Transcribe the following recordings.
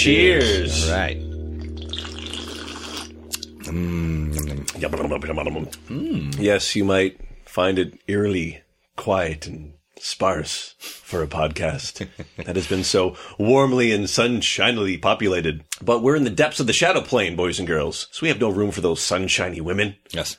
Cheers. All right. Yes, you might find it eerily quiet and sparse for a podcast that has been so warmly and sunshinily populated. But we're in the depths of the shadow plane, boys and girls, so we have no room for those sunshiny women. Yes.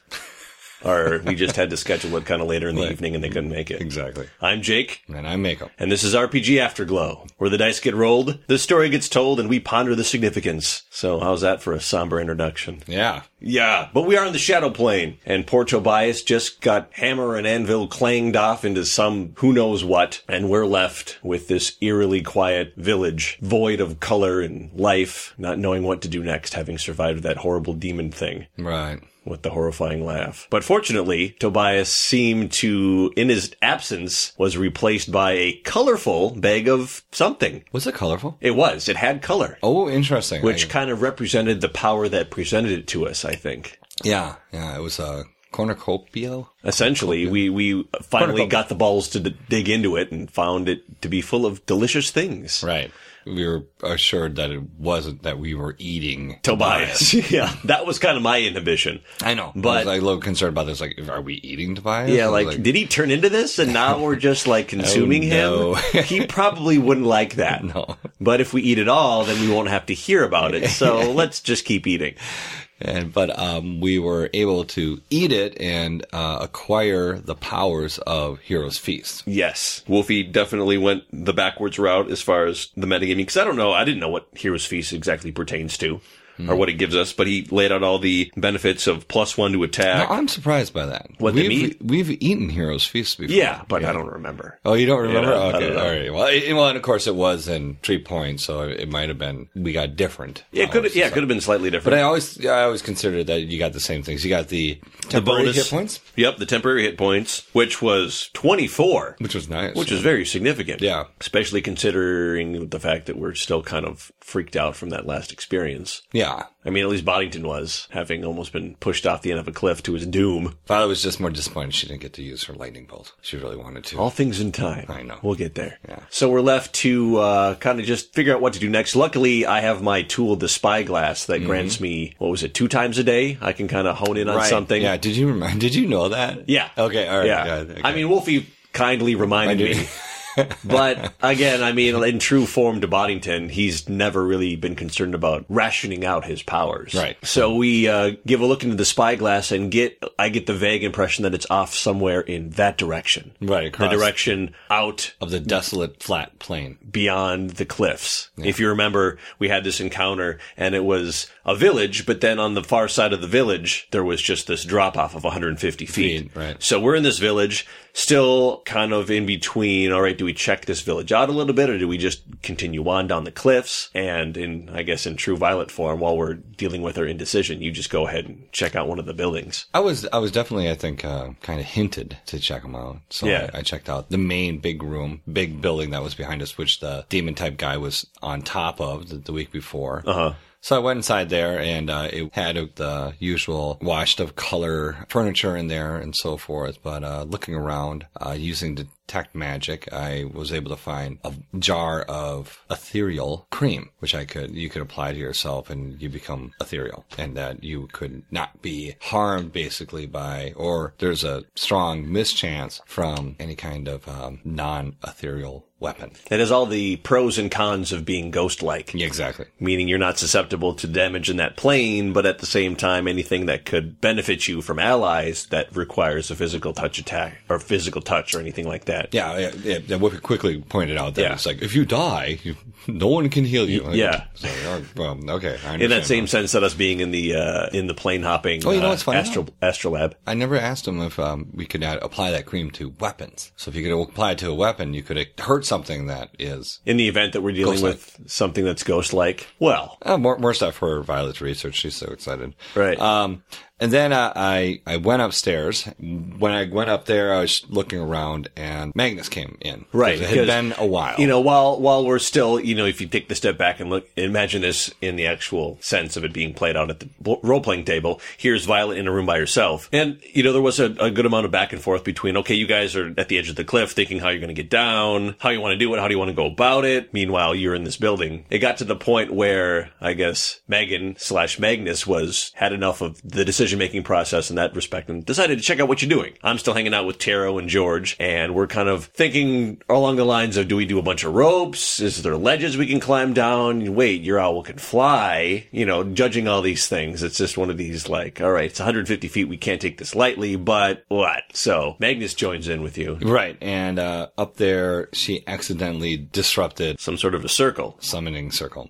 Or we just had to schedule it kind of later in the evening and they couldn't make it. Exactly. I'm Jake. And I'm Mako. And this is RPG Afterglow, where the dice get rolled, the story gets told, and we ponder the significance. So how's that for a somber introduction? Yeah. Yeah, but we are in the shadow plane, and poor Tobias just got hammer and anvil clanged off into some who knows what, and we're left with this eerily quiet village, void of color and life, not knowing what to do next, having survived that horrible demon thing. Right. With the horrifying laugh. But fortunately, Tobias seemed to, in his absence, was replaced by a colorful bag of something. Was it colorful? It was. It had color. Oh, interesting. Which kind of represented the power that presented it to us, I think. Yeah. Yeah. It was a cornucopia. Essentially, we finally got the balls to dig into it and found it to be full of delicious things. Right. We were assured that it wasn't that we were eating Tobias. Yeah, that was kind of my inhibition. I know. But I was like, a little concerned about this. Like, are we eating Tobias? Yeah, like, did he turn into this and now we're just like consuming no. him? He probably wouldn't like that. No. But if we eat it all, then we won't have to hear about it. So let's just keep eating. But we were able to eat it and acquire the powers of Hero's Feast. Yes. Wolfie definitely went the backwards route as far as the metagaming, because I didn't know what Hero's Feast exactly pertains to. Or what it gives us, but he laid out all the benefits of +1 to attack. No, I'm surprised by that. We've eaten Hero's Feast before. Yeah, but I don't remember. Oh, you don't remember? Yeah, okay, all right. Well, and of course it was in 3 points, so it might have been we got different. Yeah, it could have been slightly different. But I always considered that you got the same things. You got the temporary bonus hit points. Yep, the temporary hit points, which was 24, which was nice, which was very significant. Yeah, especially considering the fact that we're still kind of freaked out from that last experience. Yeah. I mean, at least Boddington was, having almost been pushed off the end of a cliff to his doom. Violet was just more disappointed she didn't get to use her lightning bolt. She really wanted to. All things in time. I know. We'll get there. Yeah. So we're left to kind of just figure out what to do next. Luckily, I have my tool, the spyglass, that grants me, 2 times a day? I can kind of hone in on something. Yeah, did you know that? Yeah. Okay, all right. Yeah. Okay. I mean, Wolfie kindly reminded me. But again, I mean, in true form to Boddington, he's never really been concerned about rationing out his powers. Right. So we give a look into the spyglass and I get the vague impression that it's off somewhere in that direction. Right. Across the direction out of the desolate flat plain beyond the cliffs. Yeah. If you remember, we had this encounter and it was a village, but then on the far side of the village, there was just this drop off of 150 feet. Right. So we're in this village, still kind of in between. All right, do we check this village out a little bit, or do we just continue on down the cliffs? And in true Violet form, while we're dealing with our indecision, you just go ahead and check out one of the buildings. I was definitely, I think, kind of hinted to check them out. So yeah. I checked out the main big building that was behind us, which the demon type guy was on top of the week before. Uh-huh. So I went inside there, and it had the usual washed of color furniture in there and so forth. But looking around, using detect magic, I was able to find a jar of ethereal cream, which you could apply to yourself, and you become ethereal, and that you could not be harmed basically or there's a strong mischance from any kind of non-ethereal weapon. It has all the pros and cons of being ghost-like. Exactly. Meaning you're not susceptible to damage in that plane, but at the same time, anything that could benefit you from allies that requires a physical touch attack, or physical touch, or anything like that. Yeah. What we quickly pointed out that it's like, if you die, no one can heal you. Yeah. So, well, okay. I in that same sense that us being in the plane hopping you know what's funny? Astrolab. I never asked him if we could apply that cream to weapons. So if you could apply it to a weapon, you could hurt something that is... In the event that we're dealing with something that's ghost-like, well... more stuff for Violet's research. She's so excited. Right. And then I went upstairs. When I went up there, I was looking around, and Magnus came in. Right. It had been a while. While we're still, if you take the step back and look, imagine this in the actual sense of it being played out at the role-playing table. Here's Violet in a room by herself. And, there was a good amount of back and forth between, okay, you guys are at the edge of the cliff thinking how you're going to get down, how you want to do it, how do you want to go about it. Meanwhile, you're in this building. It got to the point where, I guess, Megan/Magnus had enough of the decision-making process in that respect and decided to check out what you're doing. I'm still hanging out with Taro and George, and we're kind of thinking along the lines of, do we do a bunch of ropes? Is there ledges we can climb down? Wait, your owl can fly? Judging all these things. It's just one of these like, all right, it's 150 feet. We can't take this lightly, but what? So Magnus joins in with you. Right. And up there, she accidentally disrupted some sort of a circle. Summoning circle.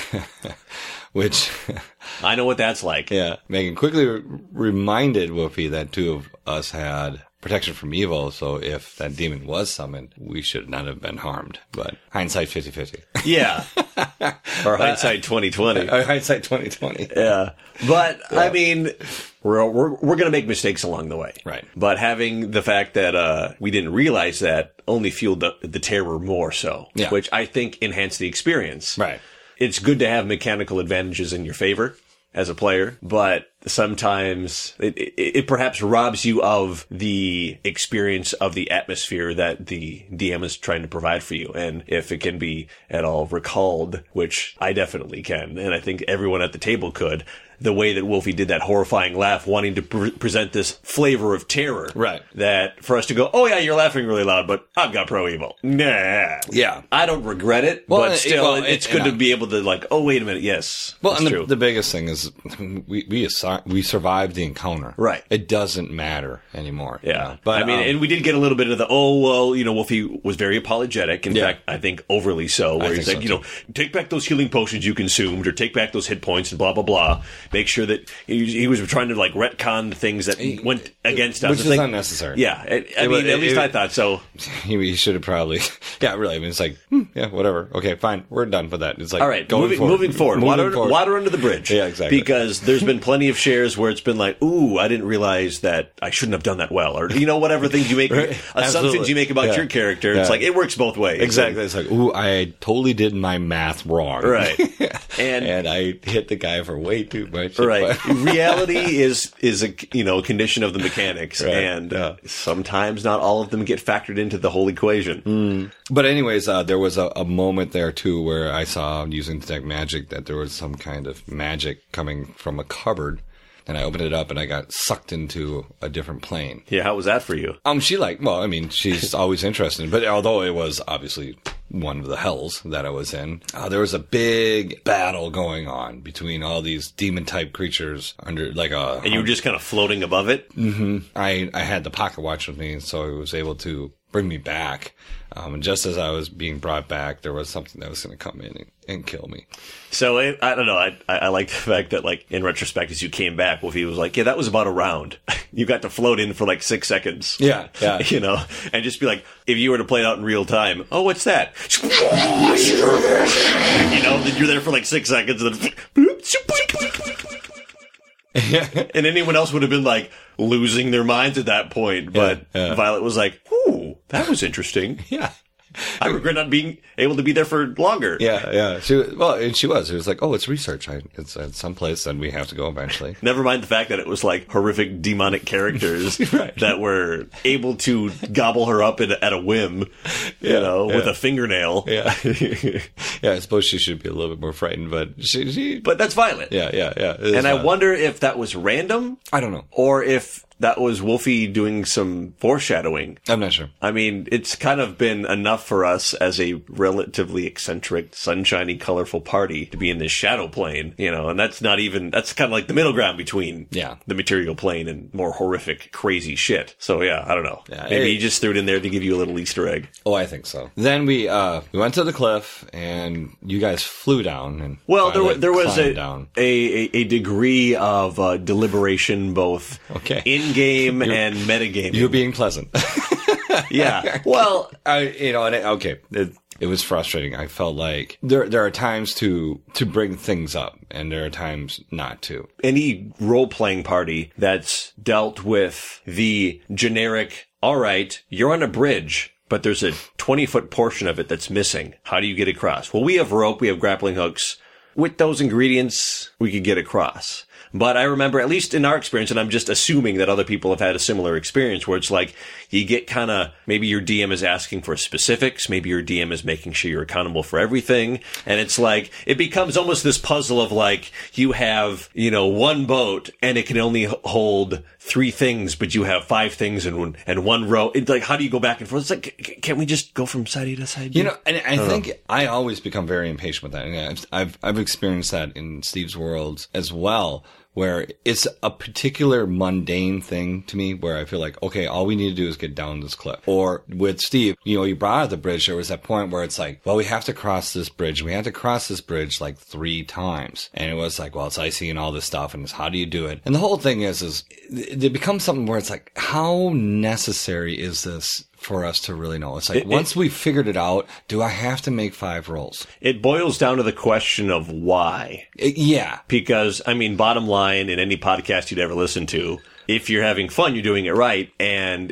Which... I know what that's like. Yeah. Megan quickly reminded Wolfie that two of us had protection from evil, so if that demon was summoned, we should not have been harmed. But hindsight 50-50. Yeah. Or hindsight 2020. Or hindsight 2020. Yeah. But, yeah. I mean, we're going to make mistakes along the way. Right. But having the fact that we didn't realize that only fueled the terror more so. Yeah. Which I think enhanced the experience. Right. It's good to have mechanical advantages in your favor as a player, but sometimes it perhaps robs you of the experience of the atmosphere that the DM is trying to provide for you. And if it can be at all recalled, which I definitely can, and I think everyone at the table could, the way that Wolfie did that horrifying laugh, wanting to present this flavor of terror. Right. That for us to go, oh yeah, you're laughing really loud, but I've got pro evil. Nah. Yeah. I don't regret it, but still, it's good to be able to like, oh, wait a minute, yes. Well, and the biggest thing is we survived the encounter. Right. It doesn't matter anymore. Yeah. But I mean, and we did get a little bit of the, Wolfie was very apologetic. In fact, I think overly so, where he's like, take back those healing potions you consumed or take back those hit points and blah, blah, blah. Make sure that he was trying to like retcon the things that went against us. Which is unnecessary. Yeah. At least I thought so. He should have probably, really. I mean, it's like, whatever. Okay, fine. We're done with that. It's like, all right, moving forward. Water under the bridge. Yeah, exactly. Because there's been plenty of shares where it's been like, ooh, I didn't realize that I shouldn't have done that well. Or, whatever things you make, assumptions you make about your character. It's like, it works both ways. Exactly. It's like, ooh, I totally did my math wrong. Right. And I hit the guy for way too much. Right. Reality is a condition of the mechanics, right. And sometimes not all of them get factored into the whole equation. But anyways, there was a moment there too where I saw using detect magic that there was some kind of magic coming from a cupboard. And I opened it up and I got sucked into a different plane. Yeah, how was that for you? She's always interested in it. But although it was obviously one of the hells that I was in, there was a big battle going on between all these demon-type creatures under like a... And you were just kind of floating above it? Mm-hmm. I had the pocket watch with me, so I was able to bring me back. And just as I was being brought back, there was something that was going to come in and kill me. So, I don't know. I like the fact that, like, in retrospect, as you came back, Wolfie was like, yeah, that was about a round. You got to float in for, like, 6 seconds. Yeah. And just be like, if you were to play it out in real time, oh, what's that? Then you're there for, like, 6 seconds, and then... And anyone else would have been, like, losing their minds at that point. But Violet was like, ooh, that was interesting. Yeah. I regret not being able to be there for longer. Yeah. She was. It was like, oh, it's research. It's at some place, and we have to go eventually. Never mind the fact that it was like horrific demonic characters that were able to gobble her up at a whim, with a fingernail. Yeah. Yeah, I suppose she should be a little bit more frightened, but she But that's Violet. Yeah. And I wonder if that was random. I don't know. Or if that was Wolfie doing some foreshadowing. I'm not sure. I mean, it's kind of been enough for us as a relatively eccentric, sunshiny, colorful party to be in this shadow plane, and that's kind of like the middle ground between the material plane and more horrific, crazy shit. So yeah, I don't know. Yeah, maybe he just threw it in there to give you a little Easter egg. Oh, I think so. Then we went to the cliff and you guys flew down and there was a degree of deliberation both in-game and meta-game. You're being pleasant. Yeah. Well, okay. it was frustrating. I felt like there are times to bring things up, and there are times not to. Any role-playing party that's dealt with the generic, all right, you're on a bridge, but there's a 20-foot portion of it that's missing. How do you get across? Well, we have rope, we have grappling hooks. With those ingredients, we could get across. But I remember, at least in our experience, and I'm just assuming that other people have had a similar experience, where it's like you get kind of, maybe your DM is asking for specifics, maybe your DM is making sure you're accountable for everything, and it's like, it becomes almost this puzzle of like, you have, one boat, and it can only hold 3 things, but you have 5 things and one row. It's like, how do you go back and forth? It's like, can't we just go from side to side? And I think I always become very impatient with that. And I've experienced that in Steve's worlds as well, where it's a particular mundane thing to me where I feel like, okay, all we need to do is get down this cliff. Or with Steve, you brought out the bridge. There was that point where it's like, well, we have to cross this bridge. We have to cross this bridge like 3 times. And it was like, well, it's icy and all this stuff. And it's how do you do it? And the whole thing is it becomes something where it's like, how necessary is this for us to really know? It's like, once we've figured it out, do I have to make 5 rolls? It boils down to the question of why. Yeah. Because, bottom line, in any podcast you'd ever listen to, if you're having fun, you're doing it right. And,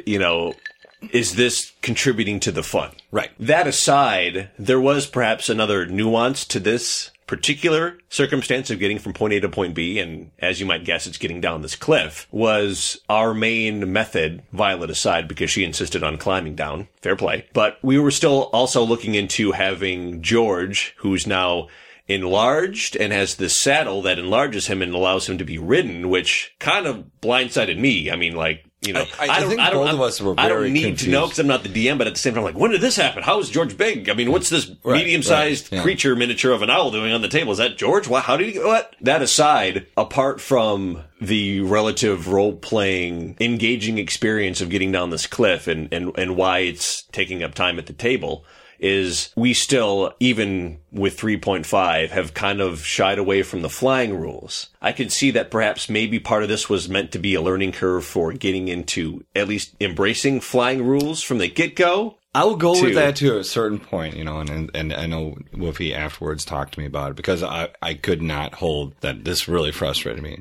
is this contributing to the fun? Right. That aside, there was perhaps another nuance to this particular circumstance of getting from point A to point B, and as you might guess, it's getting down this cliff, was our main method, Violet aside, because she insisted on climbing down. Fair play. But we were still also looking into having George, who's now enlarged and has this saddle that enlarges him and allows him to be ridden, which kind of blindsided me. I think both of us were very confused. I don't need to know because I'm not the DM, but at the same time, I'm like, when did this happen? How is George big? What's this medium-sized creature miniature of an owl doing on the table? Is that George? How did he get what? That aside, apart from the relative role-playing, engaging experience of getting down this cliff and why it's taking up time at the table, is we still, even with 3.5, have kind of shied away from the flying rules. I could see that perhaps maybe part of this was meant to be a learning curve for getting into at least embracing flying rules from the get-go. I will go with that to a certain point, and I know Woofy afterwards talked to me about it because I could not hold that. This really frustrated me.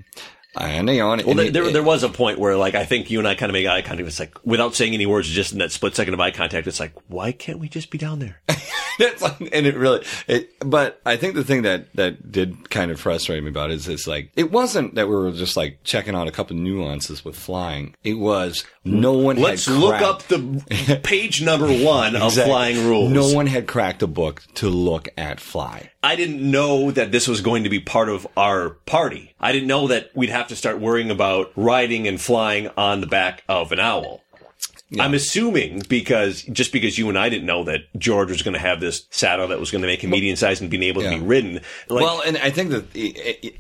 There was a point where, like, I think you and I kind of made eye contact. It's like, without saying any words, just in that split second of eye contact, it's like, why can't we just be down there? But I think the thing that did kind of frustrate me about it is like, it wasn't that we were just like checking out a couple of nuances with flying. It was no one Let's look up the page number 1 of flying rules. No one had cracked a book to look at fly. I didn't know that this was going to be part of our party. I didn't know that we'd have to start worrying about riding and flying on the back of an owl. Yeah. I'm assuming because you and I didn't know that George was going to have this saddle that was going to make him medium-sized and being able to be ridden. And I think that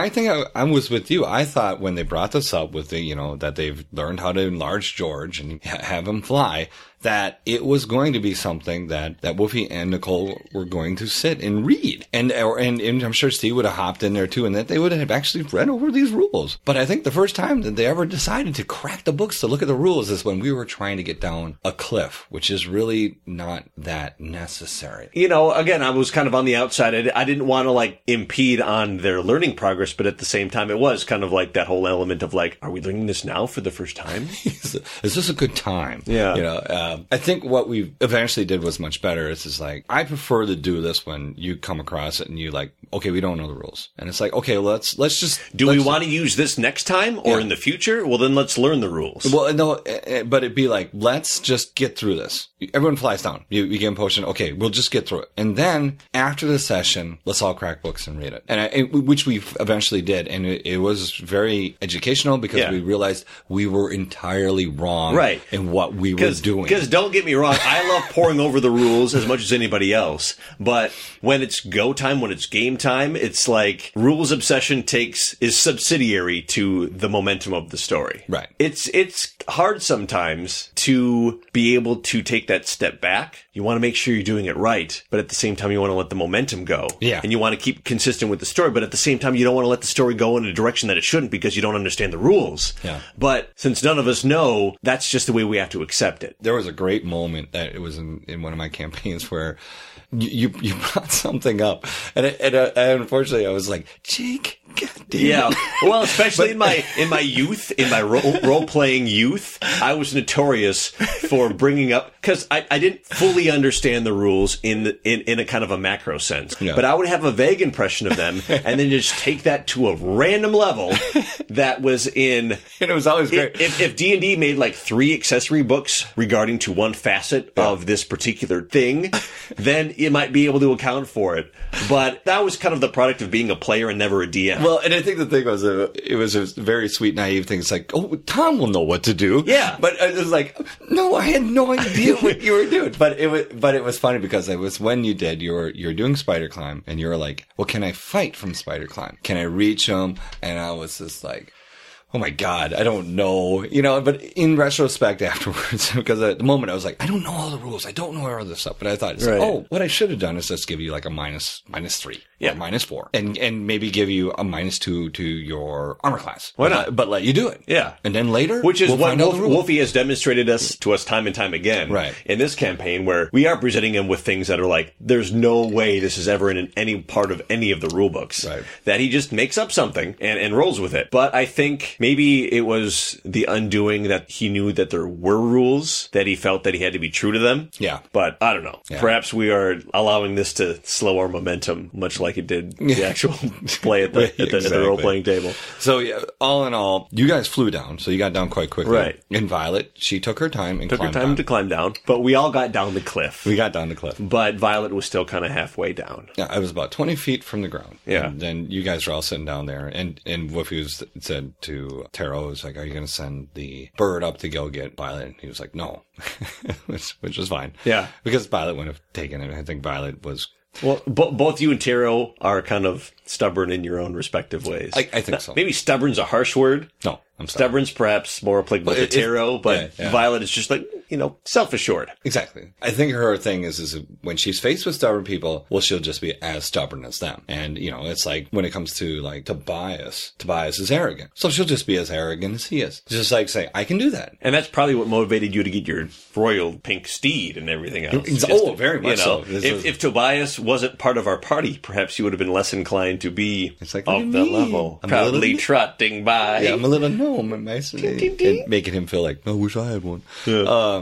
I was with you. I thought when they brought this up with that they've learned how to enlarge George and have him fly, that it was going to be something that Woofy and Nicole were going to sit and read. And I'm sure Steve would have hopped in there too, and that they would have actually read over these rules. But I think the first time that they ever decided to crack the books to look at the rules is when we were trying to get down a cliff, which is really not that necessary. Again, I was kind of on the outside. I didn't want to impede on their learning progress, but at the same time, it was kind of like that whole element of are we learning this now for the first time? Is this a good time? Yeah. I think what we eventually did was much better. It's I prefer to do this when you come across it and you okay, we don't know the rules. And it's okay, let's just... we want to use this next time or in the future? Well, then let's learn the rules. Well, no, but it'd be let's just get through this. Everyone flies down. You get a potion. Okay, we'll just get through it. And then after the session, let's all crack books and read it. Which we eventually did. And it was very educational because we realized we were entirely wrong in what we were doing. Because don't get me wrong, I love poring over the rules as much as anybody else. But when it's go time, when it's game time, it's rules obsession is subsidiary to the momentum of the story. Right. It's hard sometimes to be able to take that step back. You want to make sure you're doing it right, but at the same time, you want to let the momentum go. Yeah. And you want to keep consistent with the story, but at the same time, you don't want to let the story go in a direction that it shouldn't because you don't understand the rules. Yeah. But since none of us know, that's just the way we have to accept it. There was a great moment that it was in one of my campaigns where you brought something up, and unfortunately I was like, Jake, goddamn. Yeah. Well, especially in my youth, in my role playing youth, I was notorious for bringing up, because I didn't fully understand the rules in a kind of a macro sense, but I would have a vague impression of them, and then just take that to a random level that was in. And it was always great. If D&D made like 3 accessory books regarding to one facet of this particular thing, then you might be able to account for it. But that was kind of the product of being a player and never a DM. Well, and I think the thing was, it was a very sweet, naive thing. It's like, oh, Tom will know what to do. Yeah. But it was like, no, I had no idea what you were doing. But it was funny because it was when you did, you're doing spider climb, and you were like, well, can I fight from spider climb? Can I reach them? And I was just like, oh my God, I don't know, but in retrospect afterwards, because at the moment I was like, I don't know all the rules. I don't know all this stuff. But I thought, it's like, oh, what I should have done is just give you like a minus 3. Yeah. Or -4. And maybe give you a -2 to your armor class. Why not? But let you do it. Yeah. And then later, which is what Wolfie has demonstrated to us time and time again. Right. In this campaign, where we are presenting him with things that are like, there's no way this is ever in any part of any of the rule books. Right. That he just makes up something and rolls with it. But I think maybe it was the undoing that he knew that there were rules, that he felt that he had to be true to them. Yeah. But I don't know. Yeah. Perhaps we are allowing this to slow our momentum, much like it did the actual play at the role-playing table. So, yeah, all in all, you guys flew down, so you got down quite quickly. Right. And Violet, she took her time and climbed down. to climb down, but we all got down the cliff. We got down the cliff. But Violet was still kind of halfway down. Yeah, I was about 20 feet from the ground. Yeah. And then you guys were all sitting down there, and Woofy said to Taro, was like, are you going to send the bird up to go get Violet? And he was like, no, which was fine. Yeah. Because Violet would have taken it. I think Violet was... Well, both you and Taro are kind of stubborn in your own respective ways. I think so. Maybe stubborn's a harsh word. No, I'm stubborn's perhaps more applicable to Taro, but Violet is just like, self-assured. Exactly. I think her thing is when she's faced with stubborn people, well, she'll just be as stubborn as them. And, it's like when it comes to like Tobias is arrogant. So she'll just be as arrogant as he is. Just like say, I can do that. And that's probably what motivated you to get your royal pink steed and everything else. Very much so. If Tobias wasn't part of our party, perhaps you would have been less inclined to be of that level. I'm proudly trotting by. Yeah, I'm a little gnome. And making him feel like, I wish I had one. Yeah.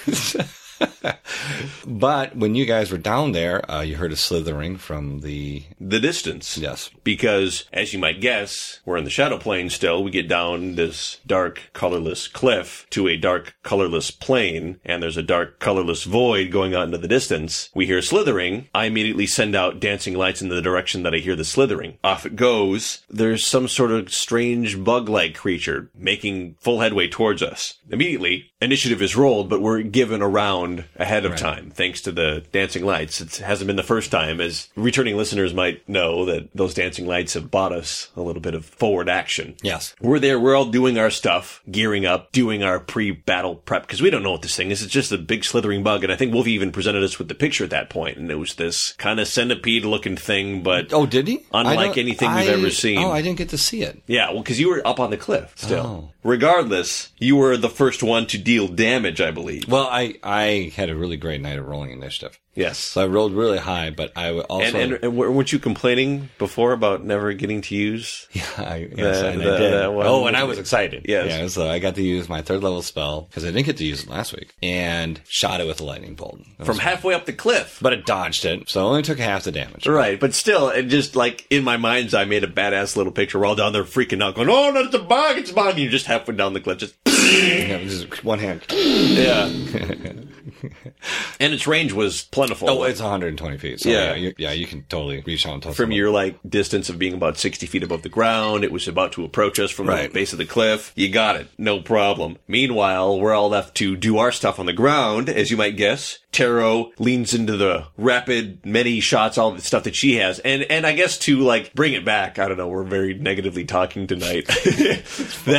But when you guys were down there, you heard a slithering from the distance. Yes. Because, as you might guess, we're in the shadow plane still. We get down this dark, colorless cliff to a dark, colorless plane, and there's a dark, colorless void going out into the distance. We hear slithering. I immediately send out dancing lights in the direction that I hear the slithering. Off it goes. There's some sort of strange bug-like creature making full headway towards us. Immediately, initiative is rolled, but we're given a round ahead of time, thanks to the dancing lights. It hasn't been the first time, as returning listeners might know, that those dancing lights have bought us a little bit of forward action. Yes. We're there, we're all doing our stuff, gearing up, doing our pre-battle prep, because we don't know what this thing is. It's just a big slithering bug, and I think Wolfie even presented us with the picture at that point, and it was this kind of centipede-looking thing, but... Oh, did he? Unlike anything we've ever seen. Oh, I didn't get to see it. Yeah, well, because you were up on the cliff still. Oh. Regardless, you were the first one to deal damage, I believe. Well, I had a really great night of rolling initiative. Yes. So I rolled really high, but I also... And weren't you complaining before about never getting to use? Yeah, I did. And I was excited. Yes. Yeah, so I got to use my 3rd level spell, because I didn't get to use it last week, and shot it with a lightning bolt. From halfway up the cliff. But it dodged it, so I only took half the damage. Right, but still, it just like, in my mind's eye, made a badass little picture. We're all down there freaking out, going, oh, no, it's a bug, it's a bug. And you're just halfway down the cliff, just... Yeah, just one hand. Yeah. And its range was plentiful. Oh, it's 120 feet. So yeah, you can totally reach out and from your like distance of being about 60 feet above the ground. It was about to approach us from the base of the cliff. You got it. No problem. Meanwhile, we're all left to do our stuff on the ground, as you might guess. Taro leans into the rapid, many shots, all the stuff that she has. And I guess to like bring it back, I don't know, we're very negatively talking tonight. That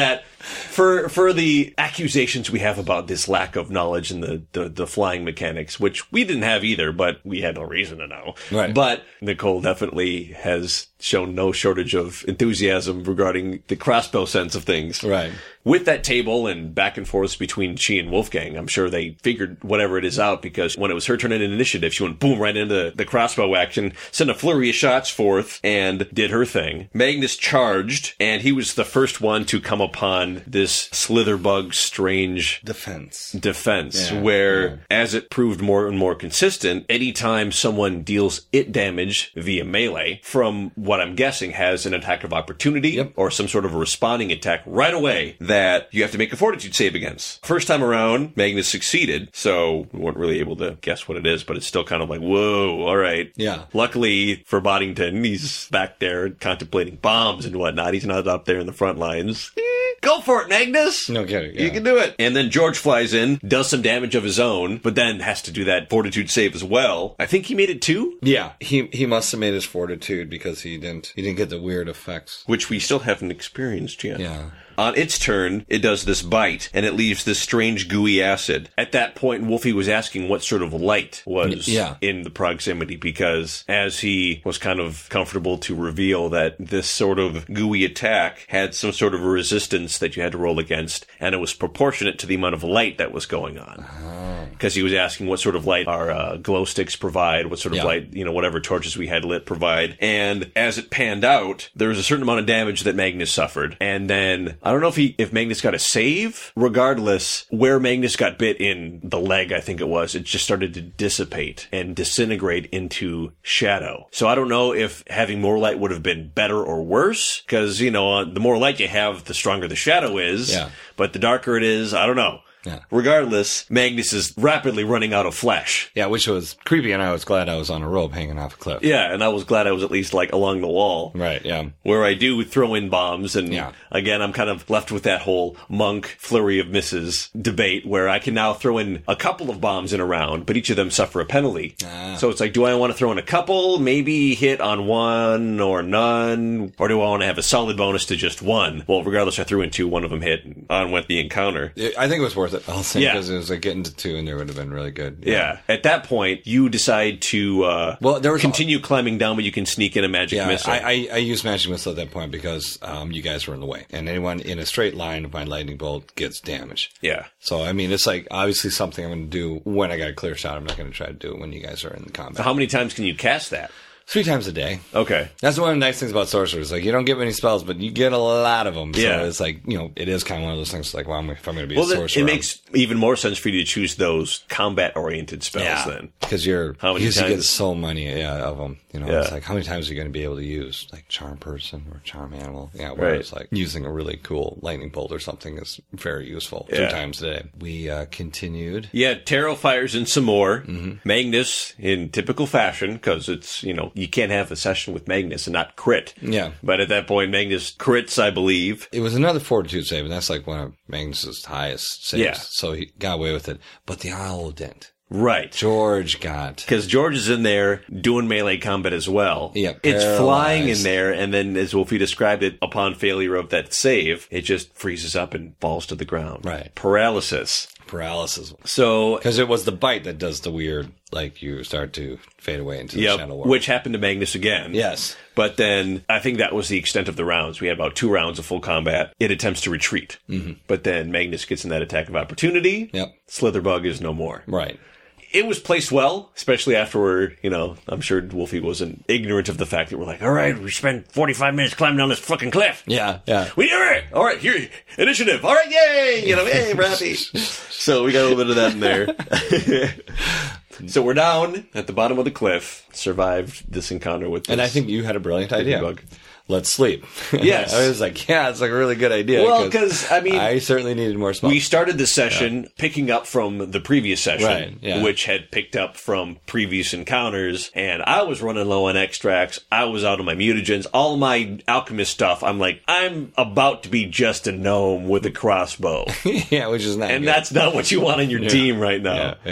For the accusations we have about this lack of knowledge in the flying mechanics, which we didn't have either, but we had no reason to know. Right. But Nicole definitely has shown no shortage of enthusiasm regarding the crossbow sense of things. Right. With that table and back and forth between she and Wolfgang, I'm sure they figured whatever it is out, because when it was her turn in initiative, she went boom right into the crossbow action, sent a flurry of shots forth, and did her thing. Magnus charged, and he was the first one to come upon this Slitherbug's strange defense, where, as it proved more and more consistent, anytime someone deals it damage via melee, from what I'm guessing has an attack of opportunity or some sort of a responding attack right away that you have to make a fortitude save against. First time around, Magnus succeeded, so we weren't really able to guess what it is, but it's still kind of like, whoa, all right. Yeah. Luckily for Boddington, he's back there contemplating bombs and whatnot. He's not up there in the front lines. Go for it, Magnus! No kidding. Yeah. You can do it. And then George flies in, does some damage of his own, but then has to do that fortitude save as well. I think he made it 2? Yeah, he must have made his fortitude because he didn't get the weird effects. Which we still haven't experienced yet. Yeah. On its turn, it does this bite, and it leaves this strange gooey acid. At that point, Wolfie was asking what sort of light was in the proximity, because as he was kind of comfortable to reveal that this sort of gooey attack had some sort of resistance that you had to roll against, and it was proportionate to the amount of light that was going on. Because he was asking what sort of light our glow sticks provide, what sort of light, whatever torches we had lit provide. And as it panned out, there was a certain amount of damage that Magnus suffered. And then I don't know if Magnus got a save. Regardless, where Magnus got bit in the leg, I think it just started to dissipate and disintegrate into shadow. So I don't know if having more light would have been better or worse, because, the more light you have, the stronger the shadow is. Yeah. But the darker it is, I don't know. Yeah. Regardless, Magnus is rapidly running out of flesh. Yeah, which was creepy, and I was glad I was on a rope hanging off a cliff. Yeah, and I was glad I was at least, along the wall. Right, yeah. Where I do throw in bombs, and again, I'm kind of left with that whole monk flurry of misses debate, where I can now throw in a couple of bombs in a round, but each of them suffer a penalty. So it's like, do I want to throw in a couple, maybe hit on one or none, or do I want to have a solid bonus to just one? Well, regardless, I threw in 2, one of them hit, and on went the encounter. I think it was worth it. I'll say, because it was getting to 2 and there would have been really good. Yeah. At that point, you decide to continue climbing down, but you can sneak in a magic missile. I used magic missile at that point because you guys were in the way. And anyone in a straight line of my lightning bolt gets damaged. Yeah. So, it's obviously something I'm going to do when I got a clear shot. I'm not going to try to do it when you guys are in the combat. So how many times can you cast that? 3 times a day. Okay. That's one of the nice things about sorcerers. You don't get many spells, but you get a lot of them. So it's it is kind of one of those things if I'm going to be a sorcerer. It makes even more sense for you to choose those combat-oriented spells then. Because you get so many of them. It's how many times are you going to be able to use, Charm Person or Charm Animal? Yeah, whereas using a really cool lightning bolt or something is very useful 3 times a day. We continued. Yeah, Taro fires in some more. Mm-hmm. Magnus, in typical fashion, because it's, you can't have a session with Magnus and not crit. Yeah. But at that point, Magnus crits, I believe. It was another fortitude save, and that's one of Magnus's highest saves. Yeah. So he got away with it. But the owl didn't. Right. George got. Because George is in there doing melee combat as well. Yeah. It's flying in there, and then, as Wolfie described it, upon failure of that save, it just freezes up and falls to the ground. Right. Paralysis. So. Because it was the bite that does the weird, you start to fade away into the shadow world. Which happened to Magnus again. Yes. But then, I think that was the extent of the rounds. We had about 2 rounds of full combat. It attempts to retreat. Mm-hmm. But then Magnus gets in that attack of opportunity. Yep. Slitherbug is no more. Right. It was placed well, especially after I'm sure Wolfie wasn't ignorant of the fact that we're all right, we spent 45 minutes climbing down this fucking cliff. Yeah. We did it! All right, here, initiative. All right, yay! Hey, we're happy. So we got a little bit of that in there. So we're down at the bottom of the cliff, survived this encounter with this. And I think you had a brilliant idea. Bug. Let's sleep. Yes. I was it's a really good idea. Well, because, I certainly needed more spells. We started the session picking up from the previous session, which had picked up from previous encounters, and I was running low on extracts. I was out of my mutagens. All my alchemist stuff, I'm about to be just a gnome with a crossbow. Yeah, which is not And good. that's not what you want on your team right now. Yeah.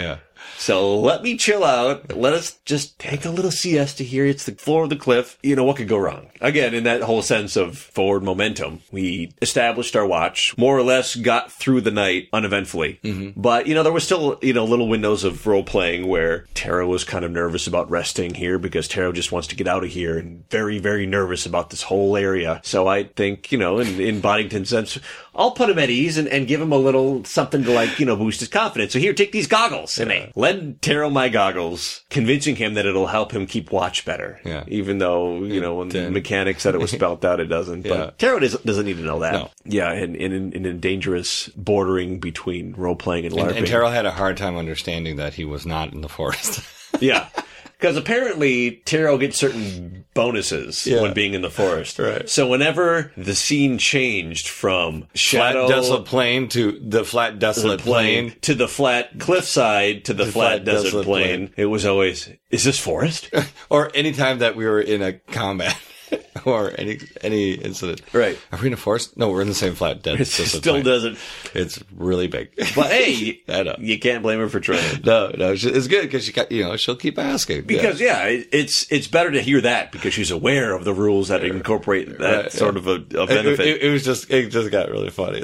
So let me chill out. Let us just take a little siesta here. It's the floor of the cliff. You know, what could go wrong? Again, in that whole sense of forward momentum, we established our watch, more or less got through the night uneventfully. Mm-hmm. But, there was still, little windows of role-playing where Tara was kind of nervous about resting here because Tara just wants to get out of here and very, very nervous about this whole area. So I think, in Boddington's sense, I'll put him at ease and give him a little something to boost his confidence. So here, take these goggles. And I lend Tara my goggles, convincing him that it'll help him keep watch better. Yeah. Even though, when the mechanic said it was spelled out, it doesn't. But Tara doesn't need to know that. No. Yeah, and in a dangerous bordering between role-playing and LARPing. And Tara had a hard time understanding that he was not in the forest. Yeah. Because apparently Taro gets certain bonuses when being in the forest. Right. So whenever the scene changed from shadow... Flat desolate plain to the flat desolate plain. To the flat cliffside to the flat desert plain, it was always, is this forest? Or any time that we were in a combat. Or any incident. Right. Are we in a forest? No, we're in the same flat desert. It still doesn't. It's really big. But hey, I know. You can't blame her for trying. No, it's good because she'll keep asking. Because it's better to hear that because she's aware of the rules that incorporate that sort of a benefit. It just got really funny.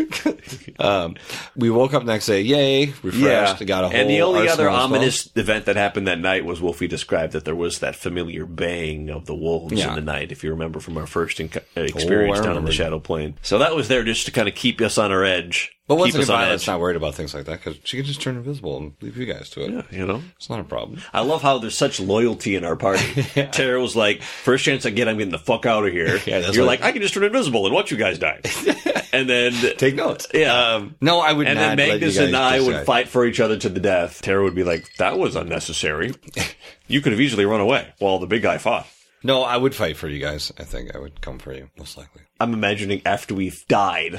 Yeah. We woke up next day, yay, refreshed, got a whole. And the only other arsenal of ominous event that happened that night was Wolfie described that there was that familiar baying of the wolves in the night, if you remember from our first experience down in the Shadow Plane. So that was there just to kind of keep us on our edge. But once again, Violet's not worried about things like that because she can just turn invisible and leave you guys to it. Yeah, it's not a problem. I love how there's such loyalty in our party. Tara was like, first chance I get, I'm getting the fuck out of here. You're like, I can just turn invisible and watch you guys die. And then... Take notes. Yeah. No, I would not. And then Magnus and I would fight for each other to the death. Tara would be like, that was unnecessary. You could have easily run away while the big guy fought. No, I would fight for you guys. I think I would come for you, most likely. I'm imagining after we've died.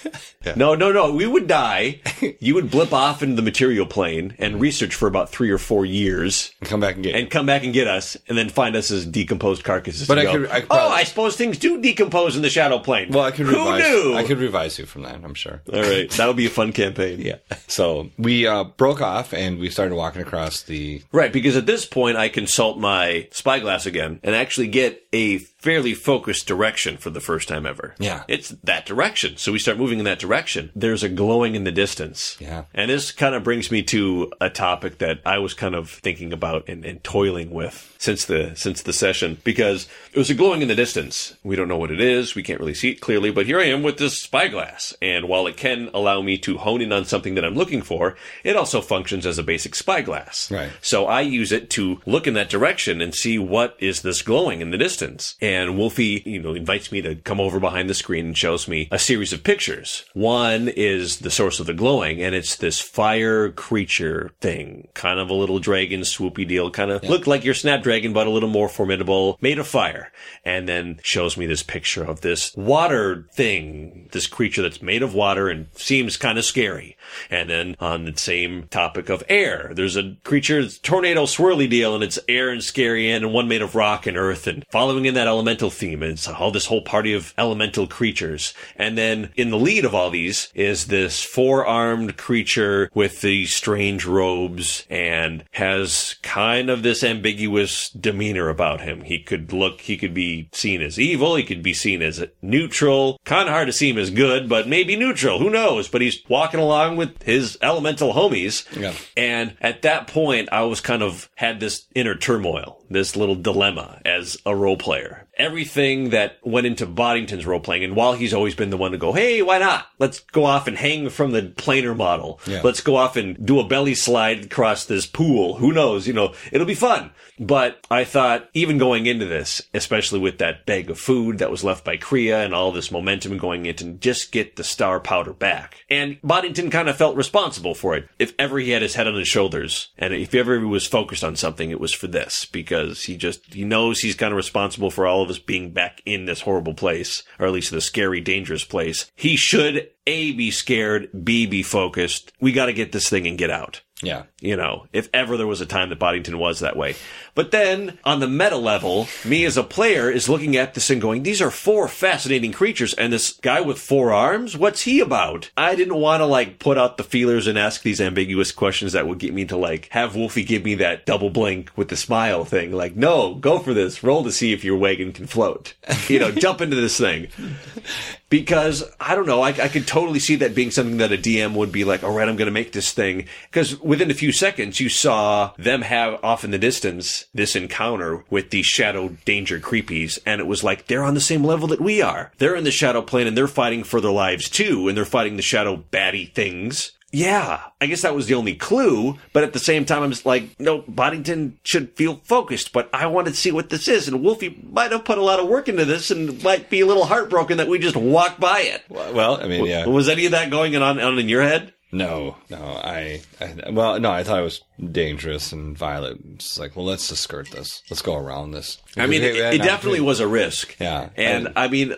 No. We would die. You would blip off into the material plane and research for about 3 or 4 years. And come back and get us, and then find us as decomposed carcasses. But I suppose things do decompose in the Shadow Plane. Well, Who knew? I could revise you from that, I'm sure. All right. That'll be a fun campaign. Yeah. So we broke off and we started walking across the... Right, because at this point I consult my spyglass again and actually get a fairly focused direction for the first time ever. Yeah. It's that direction. So we start moving in that direction. There's a glowing in the distance. Yeah. And this kind of brings me to a topic that I was kind of thinking about and toiling with since the session, because it was a glowing in the distance. We don't know what it is. We can't really see it clearly, but here I am with this spyglass. And while it can allow me to hone in on something that I'm looking for, it also functions as a basic spyglass. Right. So I use it to look in that direction and see what is this glowing in the distance. And Wolfie, invites me to come over behind the screen and shows me a series of pictures. One is the source of the glowing, and it's this fire creature thing. Kind of a little dragon swoopy deal. Kind of looked like your Snapdragon, but a little more formidable, made of fire. And then shows me this picture of this water thing, this creature that's made of water and seems kind of scary. And then on the same topic of air, there's a creature, tornado swirly deal, and it's air and scary, and one made of rock and earth, and following in that elemental theme, and it's all this whole party of elemental creatures. And then in the lead of all these is this 4-armed creature with these strange robes and has kind of this ambiguous demeanor about him. He could be seen as evil, he could be seen as neutral, kind of hard to see him as good, but maybe neutral, who knows? But he's walking along with his elemental homies. Yeah. And at that point, I was kind of had this inner turmoil, this little dilemma as a role player. Everything that went into Boddington's role playing, and while he's always been the one to go, hey, why not? Let's go off and hang from the planar model. Yeah. Let's go off and do a belly slide across this pool. Who knows? It'll be fun. But I thought, even going into this, especially with that bag of food that was left by Kriya and all this momentum going into just get the star powder back. And Boddington kind of felt responsible for it. If ever he had his head on his shoulders, and if ever he was focused on something, it was for this, because he knows he's kind of responsible for all of us being back in this horrible place, or at least this scary, dangerous place. He should, A, be scared, B, be focused. We got to get this thing and get out. Yeah. You know, if ever there was a time that Boddington was that way. But then, on the meta level, me as a player is looking at this and going, these are 4 fascinating creatures, and this guy with 4 arms, what's he about? I didn't want to, like, put out the feelers and ask these ambiguous questions that would get me to, like, have Wolfie give me that double blink with the smile thing. Like, no, go for this. Roll to see if your wagon can float. You know, jump into this thing. Because, I don't know, I could totally see that being something that a DM would be like, all right, I'm going to make this thing. Because within a few seconds, you saw them have off in the distance this encounter with these shadow danger creepies. And it was like, they're on the same level that we are. They're in the shadow plane and they're fighting for their lives too. And they're fighting the shadow baddie things. Yeah, I guess that was the only clue, but at the same time, I'm just like, no, Boddington should feel focused, but I wanted to see what this is, and Wolfie might have put a lot of work into this and might be a little heartbroken that we just walked by it. Well, I mean, yeah. Was any of that going on in your head? No, I thought it was dangerous, and Violet was like, well, let's just skirt this. Let's go around this. I mean, it definitely was a risk. Yeah. And I mean,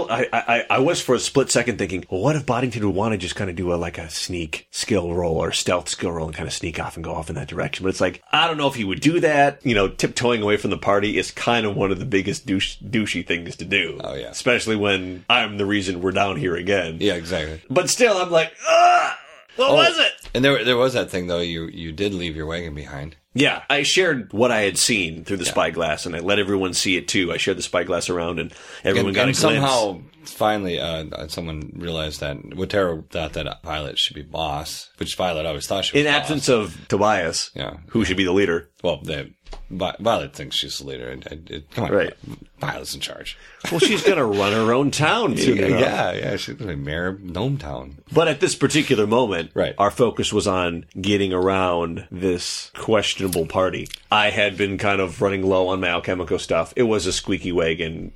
I was for a split second thinking, well, what if Boddington would want to just kind of do a sneak skill roll or stealth skill roll and kind of sneak off and go off in that direction? But it's like, I don't know if he would do that. You know, tiptoeing away from the party is kind of one of the biggest douchey things to do. Oh, yeah. Especially when I'm the reason we're down here again. Yeah, exactly. But still, I'm like, ugh! What was it? And there was that thing, though. You did leave your wagon behind. Yeah, I shared what I had seen through the spyglass, and I let everyone see it, too. I shared the spyglass around, and everyone got a glimpse. Somehow, finally, someone realized that Watero thought that Violet should be boss, which Violet always thought she was in boss. absence of Tobias, who should be the leader. Well, Violet thinks she's the leader. Come on, right. Violet's in charge. Well, she's going to run her own town soon enough. Yeah, she's going to be mayor of Gnome Town. But at this particular moment, right, our focus was on getting around this questionable party. I had been kind of running low on my alchemical stuff. It was a squeaky wagon.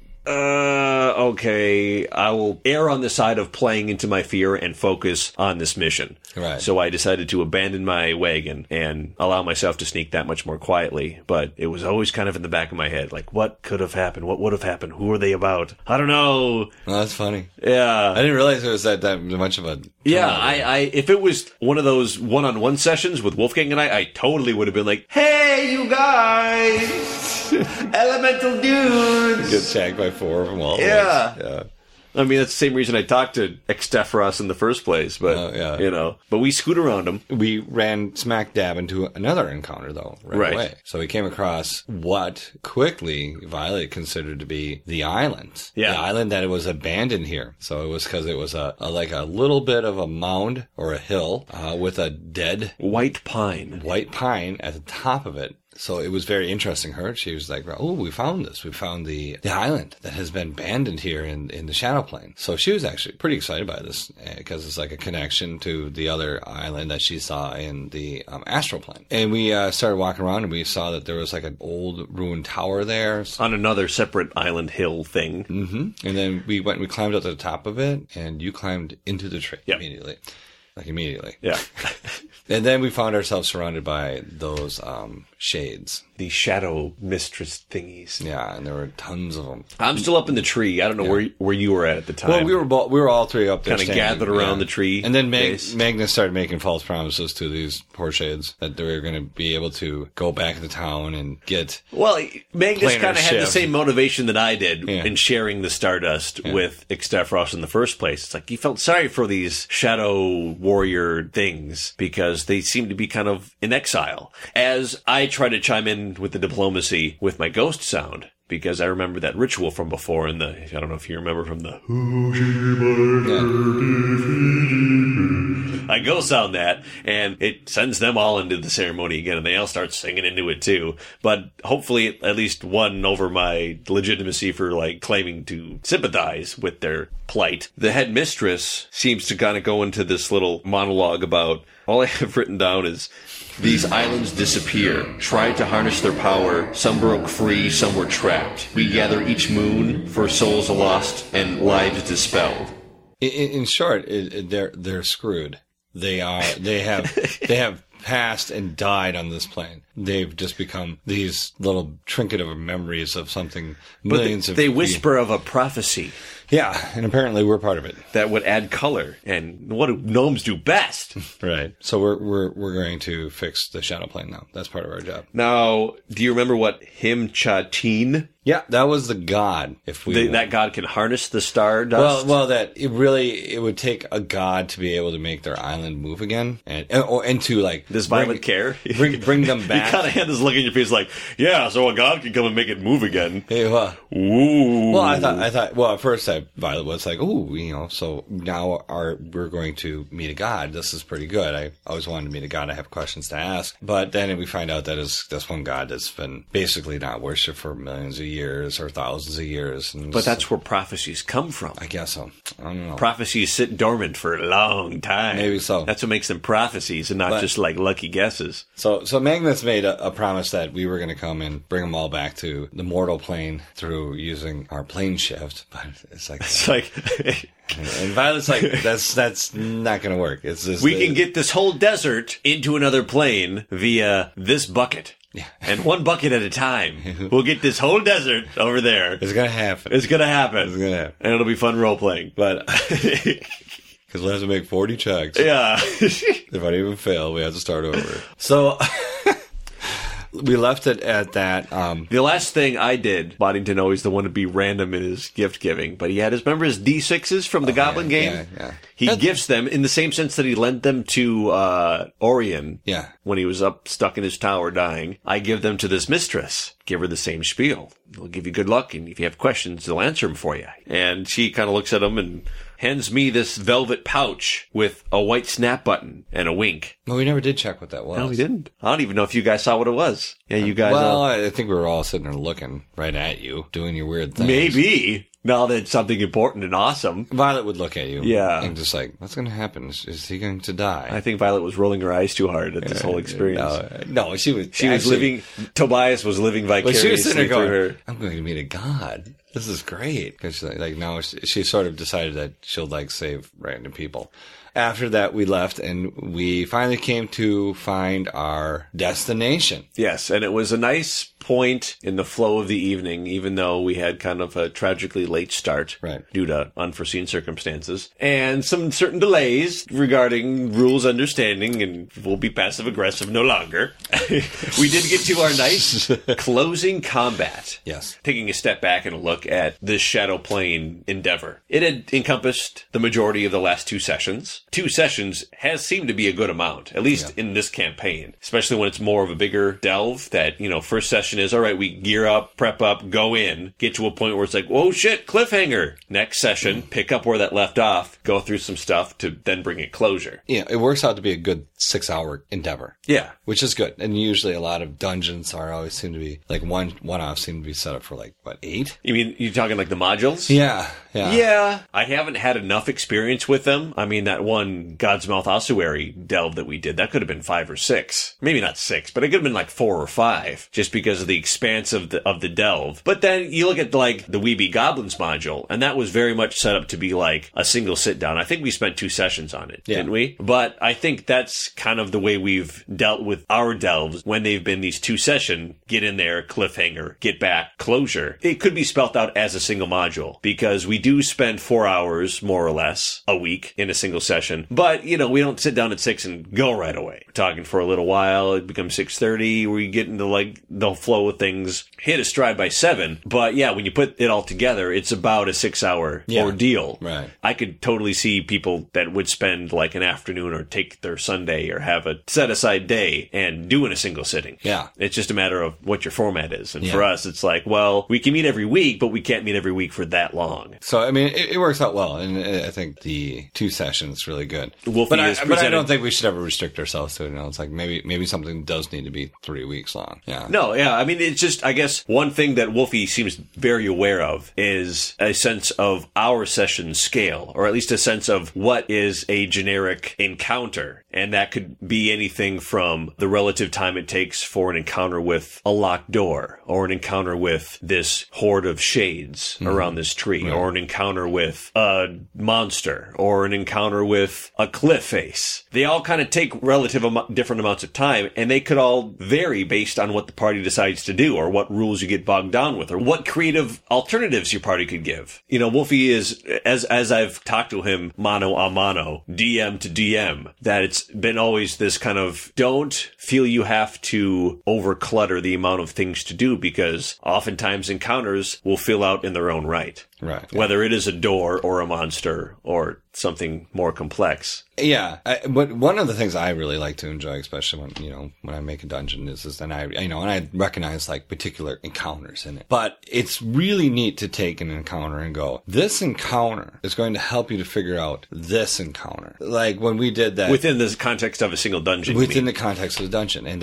Okay, I will err on the side of playing into my fear and focus on this mission. Right. So I decided to abandon my wagon and allow myself to sneak that much more quietly. But it was always kind of in the back of my head, like, what could have happened? What would have happened? Who are they about? I don't know. Well, that's funny. Yeah. I didn't realize it was that much of a... Yeah, if it was one of those one-on-one sessions with Wolfgang and I totally would have been like, hey, you guys! Elemental dudes! Get tagged by 4 of them all. Yeah. I mean, that's the same reason I talked to Extefros in the first place, but, you know, but we scoot around them. We ran smack dab into another encounter, though, right away. So we came across what quickly Violet considered to be the island. Yeah. The island that it was abandoned here. So it was because it was like a little bit of a mound or a hill with a dead white pine at the top of it. So it was very interesting. She was like, oh, we found this. We found the island that has been abandoned here in the Shadow Plane. So she was actually pretty excited by this because it's like a connection to the other island that she saw in the Astral Plane. And we started walking around and we saw that there was like an old ruined tower there. On another separate island hill thing. Mm-hmm. And then we climbed up to the top of it and you climbed into the tree immediately. Like immediately. Yeah. And then we found ourselves surrounded by those shades. The shadow mistress thingies. Yeah, and there were tons of them. I'm still up in the tree. I don't know where you were at the time. Well, we were all 3 up there, kind of gathered around the tree. And then Magnus started making false promises to these poor shades that they were going to be able to go back to town and get. Well, Magnus kind of had the same motivation that I did in sharing the Stardust with Extefros in the first place. It's like he felt sorry for these shadow warrior things because they seemed to be kind of in exile. As I try to chime in with the diplomacy with my ghost sound, because I remember that ritual from before in the, I don't know if you remember from the I ghost sound that, and it sends them all into the ceremony again, and they all start singing into it too. But hopefully at least won over my legitimacy for like claiming to sympathize with their plight. The head mistress seems to kind of go into this little monologue about, all I have written down is, these islands disappear, tried to harness their power, some broke free, some were trapped. We gather each moon for souls lost and lives dispelled. In short, they're screwed. They have passed and died on this plane. they've just become these little trinket of memories of something millions of they whisper of a prophecy. Yeah, and apparently we're part of it. That would add color, and what do gnomes do best? Right. So we're going to fix the shadow plane now. That's part of our job. Now, do you remember what Himchatin? Yeah, that was the god. If we that god can harness the stardust. Well, that it would take a god to be able to make their island move again, and to like this violent care, bring them back. You kind of had this look in your face, like, yeah, so a god can come and make it move again. Hey, ooh. Well, I thought. Well, at first, Violet was like, "Ooh, so now we're going to meet a god. This is pretty good. I always wanted to meet a god. I have questions to ask." But then we find out that is this one god that's been basically not worshipped for millions of years or thousands of years. But that's where prophecies come from. I guess so. I don't know. Prophecies sit dormant for a long time. Maybe so. That's what makes them prophecies and not just like lucky guesses. So Magnus made a promise that we were going to come and bring them all back to the mortal plane through using our plane shift. But it's like and Violet's like, that's not going to work. It's just, we can get this whole desert into another plane via this bucket. Yeah. And one bucket at a time. We'll get this whole desert over there. It's going to happen. It's going to happen. It's going to happen. And it'll be fun role-playing. But because we'll have to make 40 checks. Yeah. If I even fail, we have to start over. So we left it at that. The last thing I did, Boddington always the one to be random in his gift giving, but he had his D6s from the Goblin game. Yeah. He gifts them in the same sense that he lent them to Orion. Yeah. When he was stuck in his tower dying. I give them to this mistress. Give her the same spiel. They'll give you good luck, and if you have questions, they'll answer them for you. And she kind of looks at him and hands me this velvet pouch with a white snap button and a wink. Well, we never did check what that was. No, we didn't. I don't even know if you guys saw what it was. Yeah, you guys. Well, I think we were all sitting there looking right at you, doing your weird things. Maybe. Now that it's something important and awesome. Violet would look at you. Yeah. And just like, what's going to happen? Is he going to die? I think Violet was rolling her eyes too hard at this whole experience. No, she was living, Tobias was living vicariously she was sitting there going, through her. I'm going to meet a god. This is great. Because now she sort of decided that she'll save random people. After that, we left and we finally came to find our destination. Yes, and it was a nice point in the flow of the evening, even though we had kind of a tragically late start due to unforeseen circumstances and some certain delays regarding rules understanding, and we'll be passive aggressive no longer. We did get to our nice closing combat. Yes. Taking a step back and a look at this Shadow Plane endeavor. It had encompassed the majority of the last 2 sessions. 2 sessions has seemed to be a good amount, at least in this campaign, especially when it's more of a bigger delve that, first session is, all right, we gear up, prep up, go in, get to a point where it's like, whoa, shit, cliffhanger. Next session, pick up where that left off, go through some stuff to then bring it closure. Yeah, it works out to be a good 6-hour endeavor. Yeah. Which is good. And usually a lot of dungeons always seem to be, one-off seem to be set up for 8? You mean, you're talking like the modules? Yeah. Yeah. I haven't had enough experience with them. I mean, that one God's Mouth Ossuary delve that we did, that could have been 5 or 6. Maybe not 6, but it could have been 4 or 5, just because of the expanse of the delve. But then you look at the Weeby Goblins module, and that was very much set up to be a single sit down. I think we spent 2 sessions on it, didn't we? But I think that's kind of the way we've dealt with our delves when they've been these 2-session, get in there, cliffhanger, get back, closure. It could be spelt out as a single module, because we do spend 4 hours, more or less, a week in a single session. But, we don't sit down at 6 and go right away. We're talking for a little while, it becomes 6:30, we get into the flow of things, hit a stride by 7. But yeah, when you put it all together, it's about a 6-hour ordeal. Right. I could totally see people that would spend an afternoon or take their Sunday or have a set aside day and do in a single sitting. Yeah. It's just a matter of what your format is. And for us, it's we can meet every week, but we can't meet every week for that long. So, I mean, it works out well. And I think the 2 sessions is really good. Wolfie but I don't think we should ever restrict ourselves to it. It's maybe something does need to be 3 weeks long. Yeah. No, yeah. I mean, it's just, I guess, one thing that Wolfie seems very aware of is a sense of our session scale, or at least a sense of what is a generic encounter. And that could be anything from the relative time it takes for an encounter with a locked door, or an encounter with this horde of shades around this tree, or an encounter with a monster, or an encounter with a cliff face. They all kind of take relative different amounts of time, and they could all vary based on what the party decides to do, or what rules you get bogged down with, or what creative alternatives your party could give. You know, Wolfie is, as I've talked to him mano a mano, DM to DM, that it's been always this kind of, don't feel you have to overclutter the amount of things to do, because oftentimes encounters will fill out in their own right. Right. Whether it is a door or a monster or something more complex. Yeah. But one of the things I really like to enjoy, especially when I make a dungeon is then and I recognize like particular encounters in it. But it's really neat to take an encounter and go, this encounter is going to help you to figure out this encounter. Like when we did that. Within the context of a single dungeon. Within the context of the dungeon. And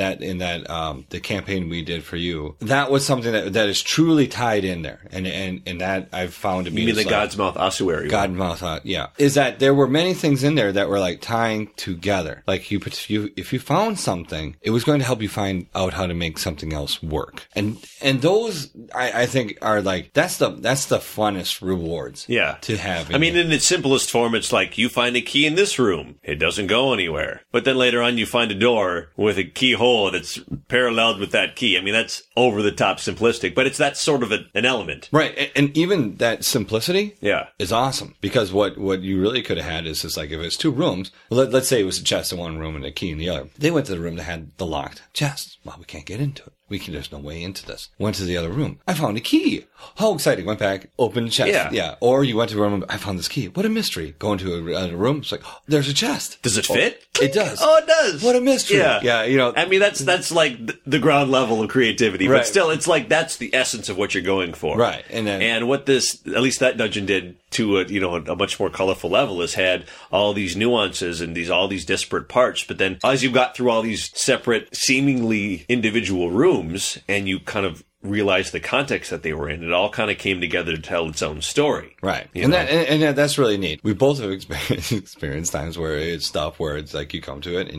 the campaign we did for you, that was something that is truly tied in there. And that I've found to be. You mean the God's Mouth ossuary? Yeah. Is that there were many things in there that were like tying together. Like if you found something, it was going to help you find out how to make something else work. And those I think are like that's the funnest rewards. Yeah. To have. I mean, in its simplest form, it's like you find a key in this room. It doesn't go anywhere. But then later on you find a door with a keyhole that's paralleled with that key. I mean, that's over the top simplistic, but it's that sort of an element. Right. And even that simplicity is awesome, because what you really could have had is just like if it's two rooms, let's say it was a chest in one room and a key in the other. They went to the room that had the locked chest. Well, we can't get into it. There's no way into this. Went to the other room. I found a key. How exciting. Went back, opened the chest. Yeah. Or you went to a room, I found this key. What a mystery. Go into a room, it's like, oh, there's a chest. Does it fit? It does. Oh, it does. What a mystery. Yeah. I mean, that's like the ground level of creativity, right. But still, it's like that's the essence of what you're going for. Right. And what this, at least that dungeon did to a much more colorful level, is had all these nuances and all these disparate parts. But then as you got through all these separate, seemingly individual rooms, and you kind of realized the context that they were in, it all kind of came together to tell its own story. Right. And that's really neat. We both have experienced times where it's stuff where it's like you come to it and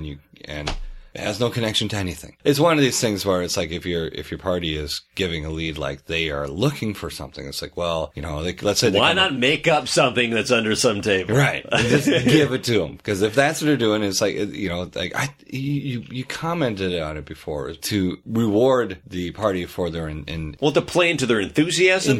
it has no connection to anything. It's one of these things where it's like if your party is giving a lead like they are looking for something, it's like, well, let's say why not make up something that's under some table? Right. Just give it to them, because if that's what they're doing, it's like you commented on it before, to reward the party for their to play into their enthusiasm.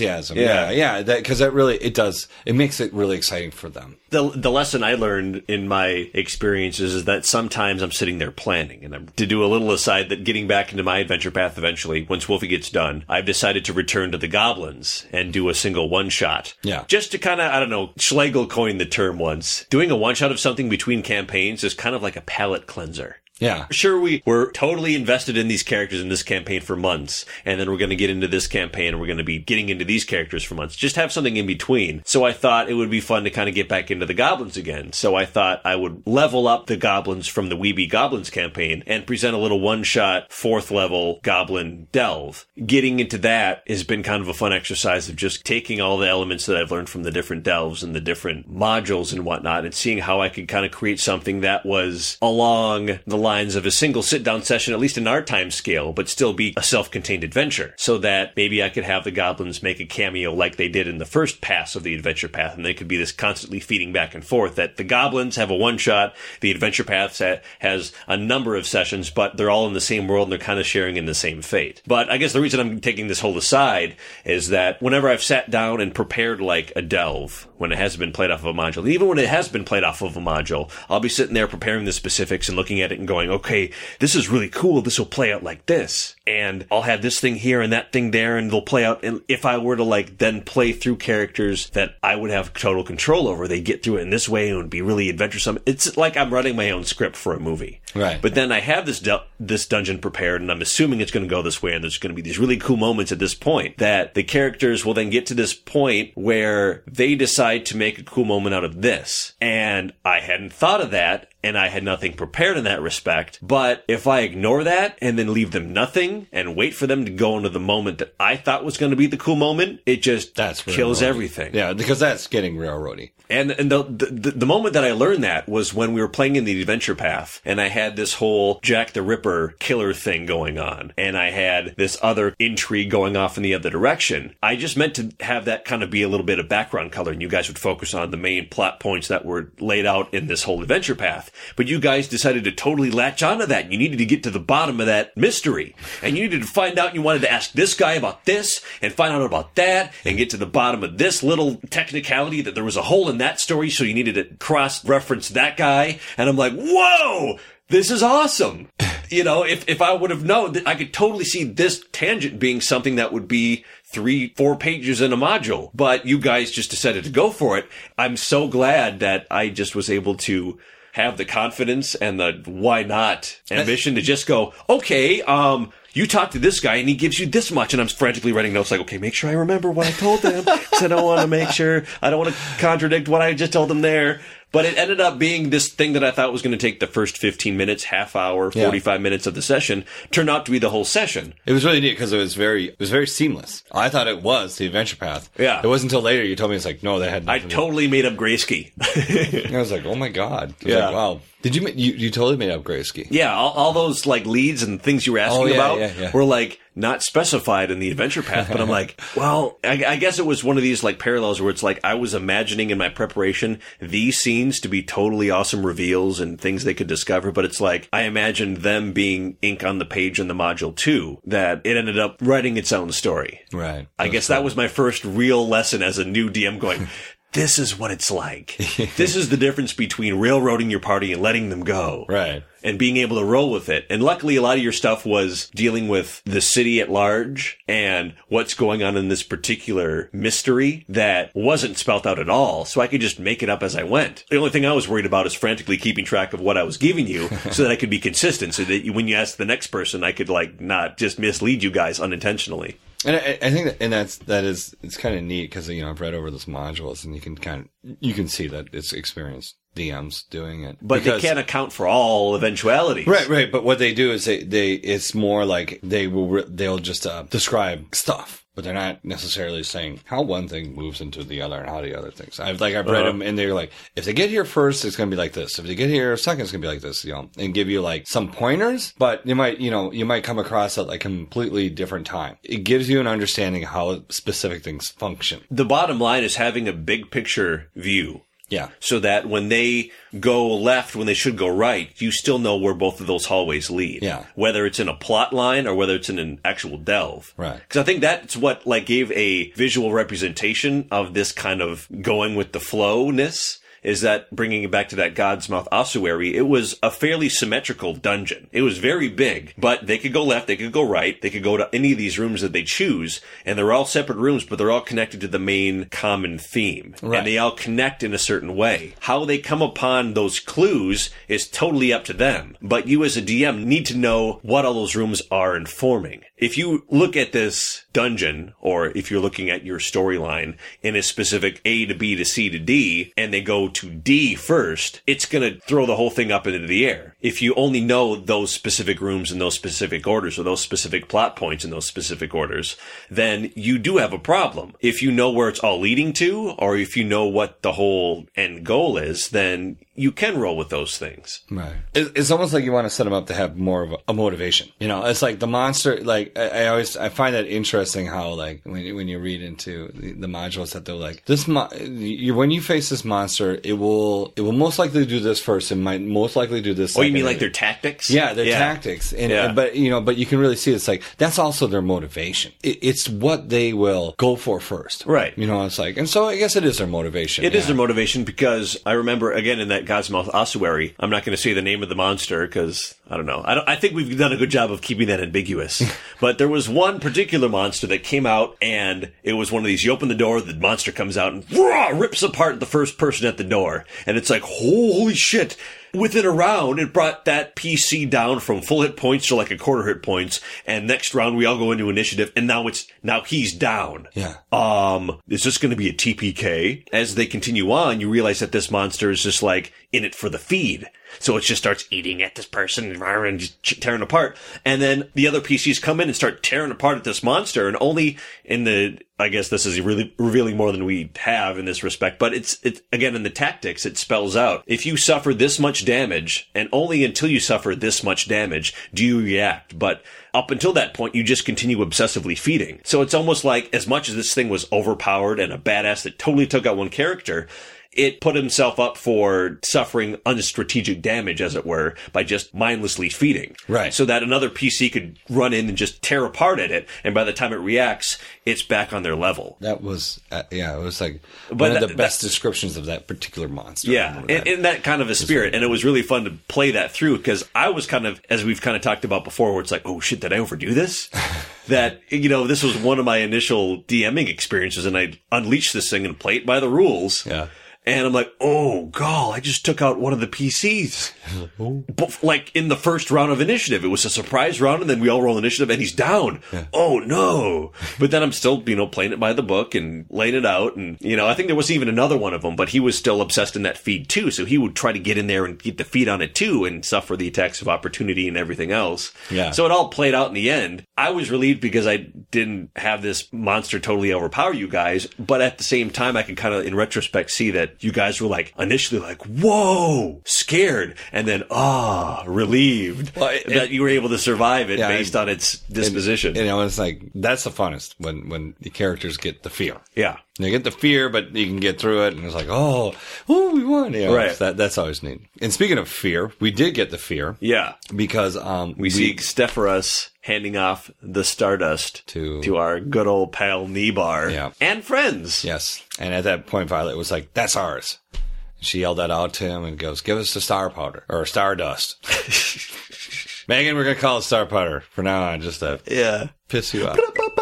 Yeah. Because that really it makes it really exciting for them. The lesson I learned in my experiences is that sometimes I'm sitting there planning, and to do a little aside, that getting back into my adventure path eventually, once Wolfie gets done, I've decided to return to the goblins and do a single one-shot. Yeah. Just to kind of, I don't know, Schlegel coined the term once. Doing a one-shot of something between campaigns is kind of like a palate cleanser. Yeah. Sure, we were totally invested in these characters in this campaign for months, and then we're going to get into this campaign, and we're going to be getting into these characters for months. Just have something in between. So I thought it would be fun to kind of get back into the goblins again. So I thought I would level up the goblins from the Weeby Goblins campaign and present a little one-shot, 4th level goblin delve. Getting into that has been kind of a fun exercise of just taking all the elements that I've learned from the different delves and the different modules and whatnot, and seeing how I could kind of create something that was along the lines of a single sit-down session, at least in our time scale, but still be a self-contained adventure, so that maybe I could have the goblins make a cameo like they did in the first pass of the adventure path, and they could be this constantly feeding back and forth, that the goblins have a one-shot, the adventure path has a number of sessions, but they're all in the same world and they're kind of sharing in the same fate. But I guess the reason I'm taking this whole aside is that whenever I've sat down and prepared like a delve, when it hasn't been played off of a module, even when it has been played off of a module, I'll be sitting there preparing the specifics and looking at it and going, okay, this is really cool. This will play out like this. And I'll have this thing here and that thing there, and they'll play out. And if I were to then play through characters that I would have total control over, they get through it in this way and it would be really adventuresome. It's like I'm running my own script for a movie. Right. But then I have this dungeon prepared, and I'm assuming it's going to go this way, and there's going to be these really cool moments at this point that the characters will then get to this point where they decide to make a cool moment out of this. And I hadn't thought of that, and I had nothing prepared in that respect. But if I ignore that and then leave them nothing, everything and wait for them to go into the moment that I thought was going to be the cool moment, it just kills everything. Yeah, because that's getting railroady. And the moment that I learned that was when we were playing in the adventure path, and I had this whole Jack the Ripper killer thing going on, and I had this other intrigue going off in the other direction. I just meant to have that kind of be a little bit of background color, and you guys would focus on the main plot points that were laid out in this whole adventure path. But you guys decided to totally latch onto that. You needed to get to the bottom of that mystery, and you needed to find out. You wanted to ask this guy about this, and find out about that, and get to the bottom of this little technicality that there was a hole in that story, so you needed to cross-reference that guy. And I'm like, whoa, this is awesome. If I would have known, I could totally see this tangent being something that would be 3-4 pages in a module. But you guys just decided to go for it. I'm so glad that I just was able to have the confidence and the why not ambition to just go, okay, you talk to this guy and he gives you this much. And I'm frantically writing notes like, okay, make sure I remember what I told them. Because I don't want to make sure, I don't want to contradict what I just told them there. But it ended up being this thing that I thought was going to take the first 15 minutes, half hour, 45 minutes of the session, turned out to be the whole session. It was really neat because it was very seamless. I thought it was the adventure path. Yeah. It wasn't until later you told me it's like, no, they had nothing. I totally made up Graysky. I was like, oh my God. I was like, wow. Did you totally made up Graysky? Yeah. All those like leads and things you were asking about were like not specified in the adventure path. But I'm like, well, I guess it was one of these like parallels where it's like I was imagining in my preparation these scenes to be totally awesome reveals and things they could discover. But it's like I imagined them being ink on the page in the module too, that it ended up writing its own story. Right. I guess that was my first real lesson as a new DM going, this is what it's like. This is the difference between railroading your party and letting them go. Right. And being able to roll with it. And luckily, a lot of your stuff was dealing with the city at large and what's going on in this particular mystery that wasn't spelt out at all. So I could just make it up as I went. The only thing I was worried about is frantically keeping track of what I was giving you so that I could be consistent. So that when you ask the next person, I could like not just mislead you guys unintentionally. And I think it's kind of neat because, I've read over those modules and you can see that it's experienced DMs doing it. But they can't account for all eventualities. Right. But what they do is it's more like they'll just describe stuff. But they're not necessarily saying how one thing moves into the other and how the other things. I've read them and they're like, if they get here first, it's going to be like this. If they get here second, it's going to be like this, and give you like some pointers, but you might come across at like a completely different time. It gives you an understanding of how specific things function. The bottom line is having a big picture view. Yeah. So that when they go left, when they should go right, you still know where both of those hallways lead. Yeah. Whether it's in a plot line or whether it's in an actual delve. Right. Because I think that's what like gave a visual representation of this kind of going with the flow-ness. Is that bringing it back to that Godsmouth ossuary, it was a fairly symmetrical dungeon. It was very big, but they could go left, they could go right, they could go to any of these rooms that they choose, and they're all separate rooms, but they're all connected to the main common theme. Right. And they all connect in a certain way. How they come upon those clues is totally up to them. But you as a DM need to know what all those rooms are informing. If you look at this dungeon, or if you're looking at your storyline in a specific A to B to C to D, and they go to D first, it's going to throw the whole thing up into the air. If you only know those specific rooms in those specific orders, or those specific plot points in those specific orders, then you do have a problem. If you know where it's all leading to, or if you know what the whole end goal is, then you can roll with those things. Right. It's almost like you want to set them up to have more of a motivation. It's like the monster, like, I find that interesting how, like, when you read into the modules that they're like, when you face this monster, it will most likely do this first and might most likely do this. Oh, you mean like their tactics? Yeah, their tactics. But you can really see it's like, that's also their motivation. It's what they will go for first. Right. It's like, and so I guess it is their motivation. It is their motivation because I remember, again, in that Godsmouth ossuary, I'm not going to say the name of the monster because, I don't know. I think we've done a good job of keeping that ambiguous. But there was one particular monster that came out and it was one of these, you open the door, the monster comes out and rips apart the first person at the door. And it's like, holy shit. Within a round, it brought that PC down from full hit points to like a quarter hit points. And next round, we all go into initiative. And now he's down. Yeah. Is this going to be a TPK? As they continue on, you realize that this monster is just like in it for the feed. So it just starts eating at this person and just tearing apart. And then the other PCs come in and start tearing apart at this monster. And only in the, I guess this is really revealing more than we have in this respect, but it's again, in the tactics, it spells out, if you suffer this much damage, and only until you suffer this much damage do you react. But up until that point, you just continue obsessively feeding. So it's almost like, as much as this thing was overpowered and a badass that totally took out one character, it put himself up for suffering unstrategic damage, as it were, by just mindlessly feeding. Right. So that another PC could run in and just tear apart at it, and by the time it reacts, it's back on their level. That was, it was like one of the best descriptions of that particular monster. Yeah, in that kind of a spirit. And it was really fun to play that through, because I was kind of, as we've kind of talked about before, where it's like, oh shit, did I overdo this? That, this was one of my initial DMing experiences, and I unleashed this thing and played it by the rules. Yeah. And I'm like, oh, God, I just took out one of the PCs. But, like, in the first round of initiative. It was a surprise round, and then we all roll initiative, and he's down. Yeah. Oh, no. But then I'm still, playing it by the book and laying it out. And, I think there was even another one of them, but he was still obsessed in that feed, too. So he would try to get in there and get the feed on it, too, and suffer the attacks of opportunity and everything else. Yeah. So it all played out in the end. I was relieved because I didn't have this monster totally overpower you guys, but at the same time, I can kind of, in retrospect, see that you guys were initially whoa, scared, and then, relieved that you were able to survive it based on its disposition. It's like, that's the funnest, when the characters get the fear. Yeah. They get the fear, but you can get through it, and it's like, oh, we won. Right. That's always neat. And speaking of fear, we did get the fear. Yeah. Because we see Stepharos handing off the Stardust to our good old pal Nibar. Yeah. And friends. Yes. And at that point, Violet was like, that's ours. She yelled that out to him and goes, give us the star powder, or Stardust. Megan, we're going to call it star powder from now on, just to piss you off.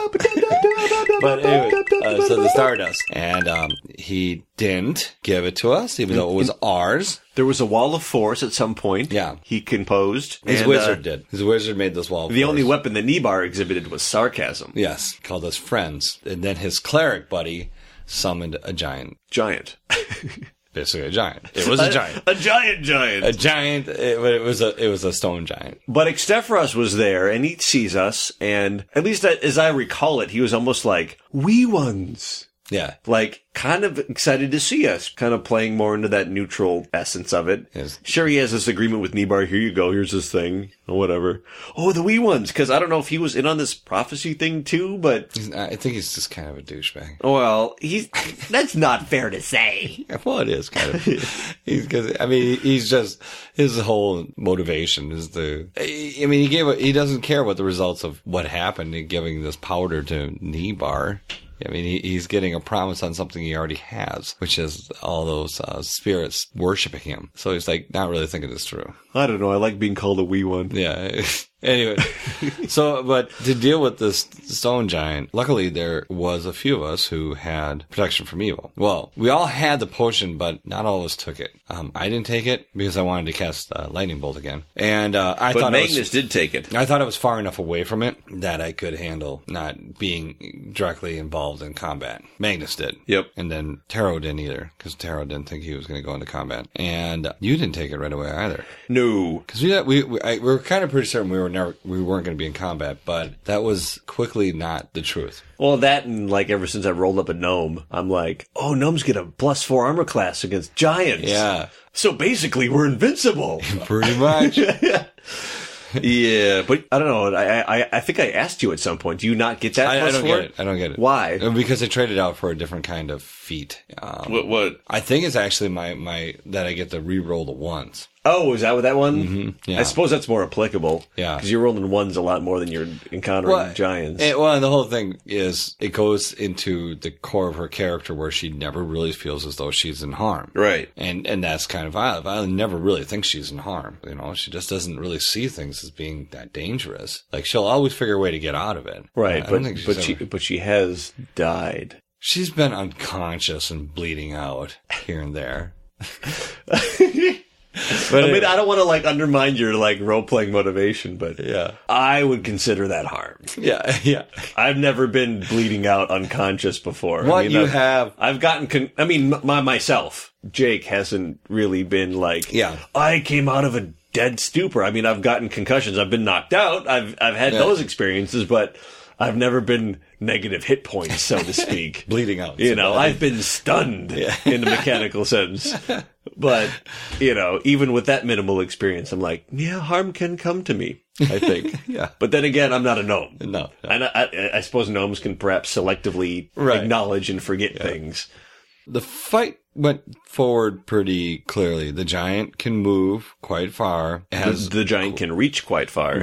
But anyway, so the Stardust. And he didn't give it to us, even though it was ours. There was a wall of force at some point. Yeah. He composed. His wizard did. His wizard made this wall of force. The only weapon that Nibar exhibited was sarcasm. Yes. Called us friends. And then his cleric buddy summoned a giant. Giant. Basically a giant. It was a giant. A giant. A giant. It was a stone giant. But Extepharos was there, and he sees us, and at least as I recall it, he was almost like, "Wee ones." Yeah. Kind of excited to see us, kind of playing more into that neutral essence of it. Yes. Sure, he has this agreement with Nibar. Here you go. Here's this thing, or whatever. Oh, the wee ones. Because I don't know if he was in on this prophecy thing too, but I think he's just kind of a douchebag. Well, that's not fair to say. Well, it is kind of. He's just, his whole motivation is he doesn't care what the results of what happened in giving this powder to Nibar. He's getting a promise on something he already has, which is all those spirits worshiping him. So he's not really thinking this through. I don't know. I like being called a wee one. Yeah. Anyway, but to deal with this stone giant, luckily there was a few of us who had protection from evil. Well, we all had the potion, but not all of us took it. I didn't take it because I wanted to cast lightning bolt again. And But Magnus did take it. I thought I was far enough away from it that I could handle not being directly involved in combat. Magnus did. Yep. And then Taro didn't either, because Taro didn't think he was going to go into combat. And you didn't take it right away either. No. Because we were kind of pretty certain we weren't going to be in combat, but that was quickly not the truth. Well, that and ever since I rolled up a gnome, I'm like, oh, gnomes get a +4 armor class against giants. Yeah. So basically, we're invincible. Pretty much. Yeah, but I don't know. I think I asked you at some point. Do you not get that? I don't get it. I don't get it. Why? Because I traded out for a different kind of feat. What? I think it's actually my that I get to re-roll the ones. Oh, is that what that one? Mm-hmm. Yeah. I suppose that's more applicable. Yeah. Because you're rolling ones a lot more than you're encountering giants. And the whole thing is it goes into the core of her character where she never really feels as though she's in harm. Right. And that's kind of Violet. Violet never really thinks she's in harm. She just doesn't really see things as being that dangerous. She'll always figure a way to get out of it. Right. But she has died. She's been unconscious and bleeding out here and there. But I mean, I don't want to like undermine your like role playing motivation, but yeah. I would consider that harm. Yeah, yeah. I've never been bleeding out unconscious before. What you have. I've gotten, myself, Jake hasn't really been like, Yeah. I came out of a dead stupor. I mean, I've gotten concussions. I've been knocked out. I've had those experiences, but I've never been negative hit points, so to speak. Bleeding out. You know, I've been stunned in the mechanical sense. But, you know, even with that minimal experience, I'm like, yeah, harm can come to me, I think. Yeah. But then again, I'm not a gnome. No. And I suppose gnomes can perhaps selectively acknowledge and forget things. The fight went forward pretty clearly. The giant can move quite far. The giant can reach quite far.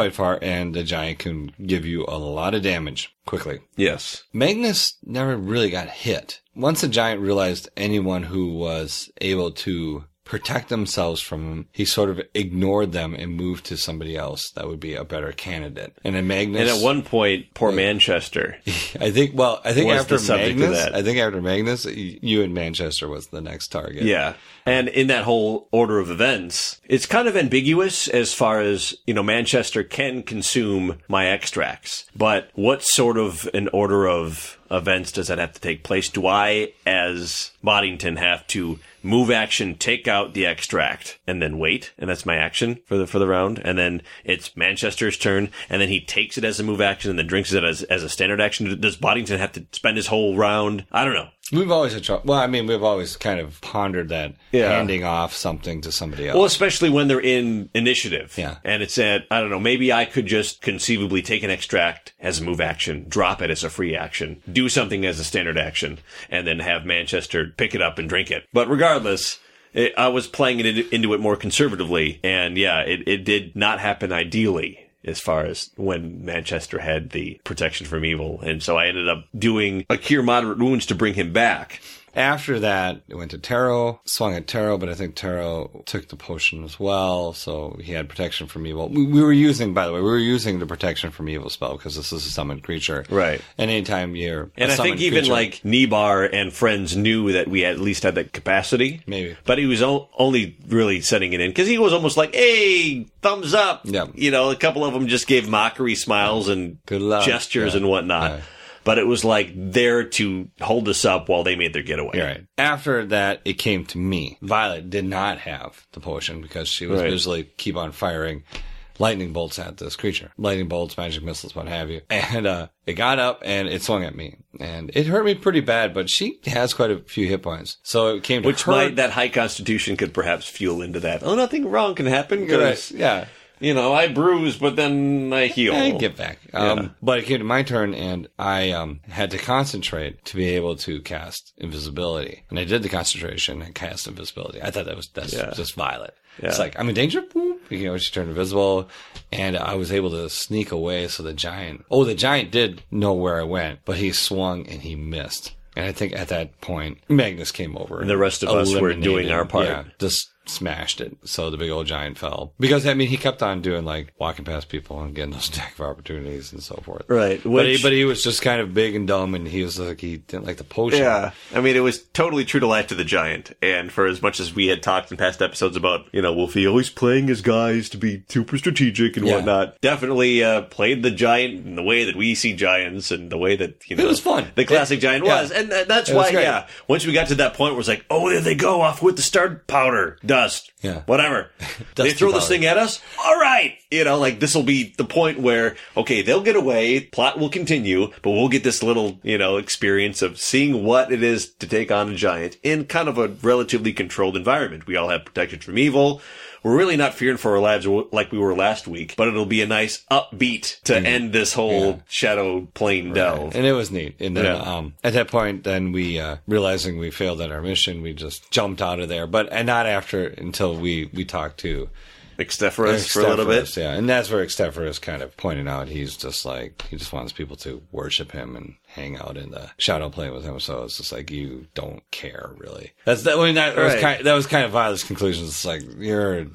And the giant can give you a lot of damage quickly. Yes. Magnus never really got hit. Once the giant realized anyone who was able to protect themselves from him, he sort of ignored them and moved to somebody else that would be a better candidate. And then Magnus... And at one point, poor Manchester. I think after Magnus, Magnus, you and Manchester was the next target. Yeah. And in that whole order of events, it's kind of ambiguous as far as, you know, Manchester can consume my extracts. But what sort of an order of events does that have to take place? Do I, as Boddington, have to move action, take out the extract, and then wait? And that's my action for the round. And then it's Manchester's turn, and then he takes it as a move action and then drinks it as a standard action. Does Boddington have to spend his whole round? I don't know. We've always had trouble. Well, I mean, we've always kind of pondered that handing off something to somebody else. Well, especially when they're in initiative. Yeah. And it's I don't know, maybe I could just conceivably take an extract as a move action, drop it as a free action, do something as a standard action, and then have Manchester pick it up and drink it. But regardless, I was playing into it more conservatively, and it did not happen ideally as far as when Manchester had the protection from evil. And so I ended up doing a cure moderate wounds to bring him back. After that, it went to Taro, swung at Taro, but I think Taro took the potion as well, so he had protection from evil. We were using the protection from evil spell because this is a summoned creature. Right. And anytime you're And I think even creature, like Nibar and friends knew that we at least had that capacity. Maybe. But he was only really setting it in because he was almost like, hey, thumbs up. Yeah. You know, a couple of them just gave mockery smiles and good luck. Gestures and whatnot. Yeah. But it was like there to hold us up while they made their getaway. You're right. After that, it came to me. Violet did not have the potion because she was busily keep on firing lightning bolts at this creature. Lightning bolts, magic missiles, what have you. And it got up and it swung at me. And it hurt me pretty bad, but she has quite a few hit points. So it came to her. That high constitution could perhaps fuel into that. Oh, nothing wrong can happen because... Yeah. You know, I bruise, but then I heal. I get back. But it came to my turn, and I had to concentrate to be able to cast invisibility. And I did the concentration and cast invisibility. I thought that's just Violet. Yeah. It's like, I'm in danger. Boom. You know, she turned invisible, and I was able to sneak away. So the giant did know where I went, but he swung and he missed. And I think at that point, Magnus came over. And the rest of us were doing our part. Yeah, just smashed it. So the big old giant fell. Because, I mean, he kept on doing, like, walking past people and getting those attack of opportunities and so forth. Right. But he was just kind of big and dumb, and he was like, he didn't like the potion. Yeah. I mean, it was totally true to life to the giant. And for as much as we had talked in past episodes about, you know, Wolfie always playing his guys to be super strategic and whatnot, definitely played the giant in the way that we see giants and the way that, you know. It was fun. The classic giant was. And that's why, once we got to that point where it's like, oh, there they go, off with the star powder. Dust. Yeah. Whatever. They throw this thing at us? All right. You know, like, this will be the point where, okay, they'll get away, plot will continue, but we'll get this little, you know, experience of seeing what it is to take on a giant in kind of a relatively controlled environment. We all have protection from evil. We're really not fearing for our lives like we were last week, but it'll be a nice upbeat to end this whole Shadow Plane delve. And it was neat. And then at that point, then we, realizing we failed at our mission, we just jumped out of there. And not until we talked to Extephorus for a little bit. Yeah, and that's where Extephorus kind of pointed out he's just like, he just wants people to worship him and hang out in the Shadow Plane with him. So it's just like, you don't care really. That was kind of Violet's conclusion. It's like,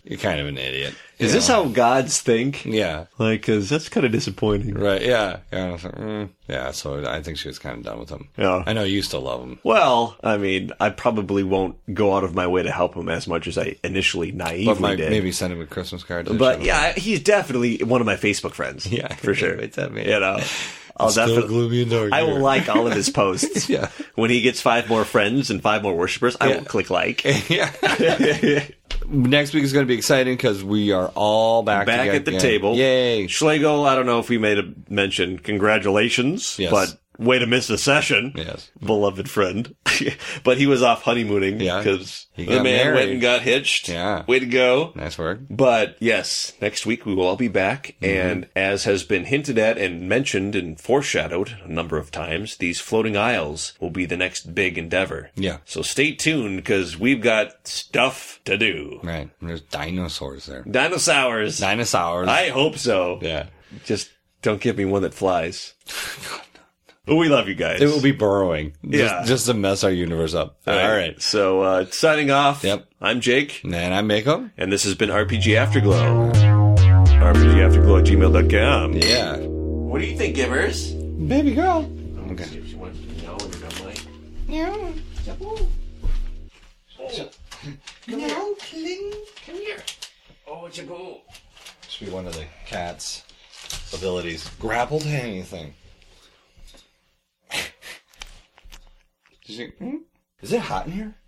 You're kind of an idiot. Is this how gods think? Yeah. Like, because that's kind of disappointing. Right, yeah. Yeah, I was like, yeah, so I think she was kind of done with him. Yeah. I know you still love him. Well, I mean, I probably won't go out of my way to help him as much as I initially naively did. Maybe send him a Christmas card. But yeah, he's definitely one of my Facebook friends. Yeah. For sure. It's that man. You know, I'll Still definitely, gloomy and dark I here. will like all of his posts. Yeah. When he gets 5 more friends and 5 more worshipers, I will click like. Yeah. Next week is going to be exciting because we are all back together at the again. table. Yay. Schlegel, I don't know if we made a mention. Congratulations. Yes. But way to miss the session. Yes. Beloved friend. But he was off honeymooning. Yeah. Because He the got man married. went and got hitched. Yeah. Way to go. Nice work. But yes, next week we will all be back. And as has been hinted at and mentioned and foreshadowed a number of times, these floating isles will be the next big endeavor. Yeah. So stay tuned because we've got stuff to do. Right. There's dinosaurs there. Dinosaurs. Dinosaurs. I hope so. Yeah. Just don't give me one that flies. But we love you guys. It will be burrowing. Yeah. Just to mess our universe up. All right. So, signing off. Yep. I'm Jake. And I make them. And this has been RPG Afterglow. RPGafterglow@gmail.com. Yeah. What do you think, Givers? Baby girl. Okay. See if she wants to know when you're done, Mike. Yeah. No, Cling. Come here. Oh, Jaboo. Should be one of the cat's abilities. Grapple to anything. Did you, Is it hot in here?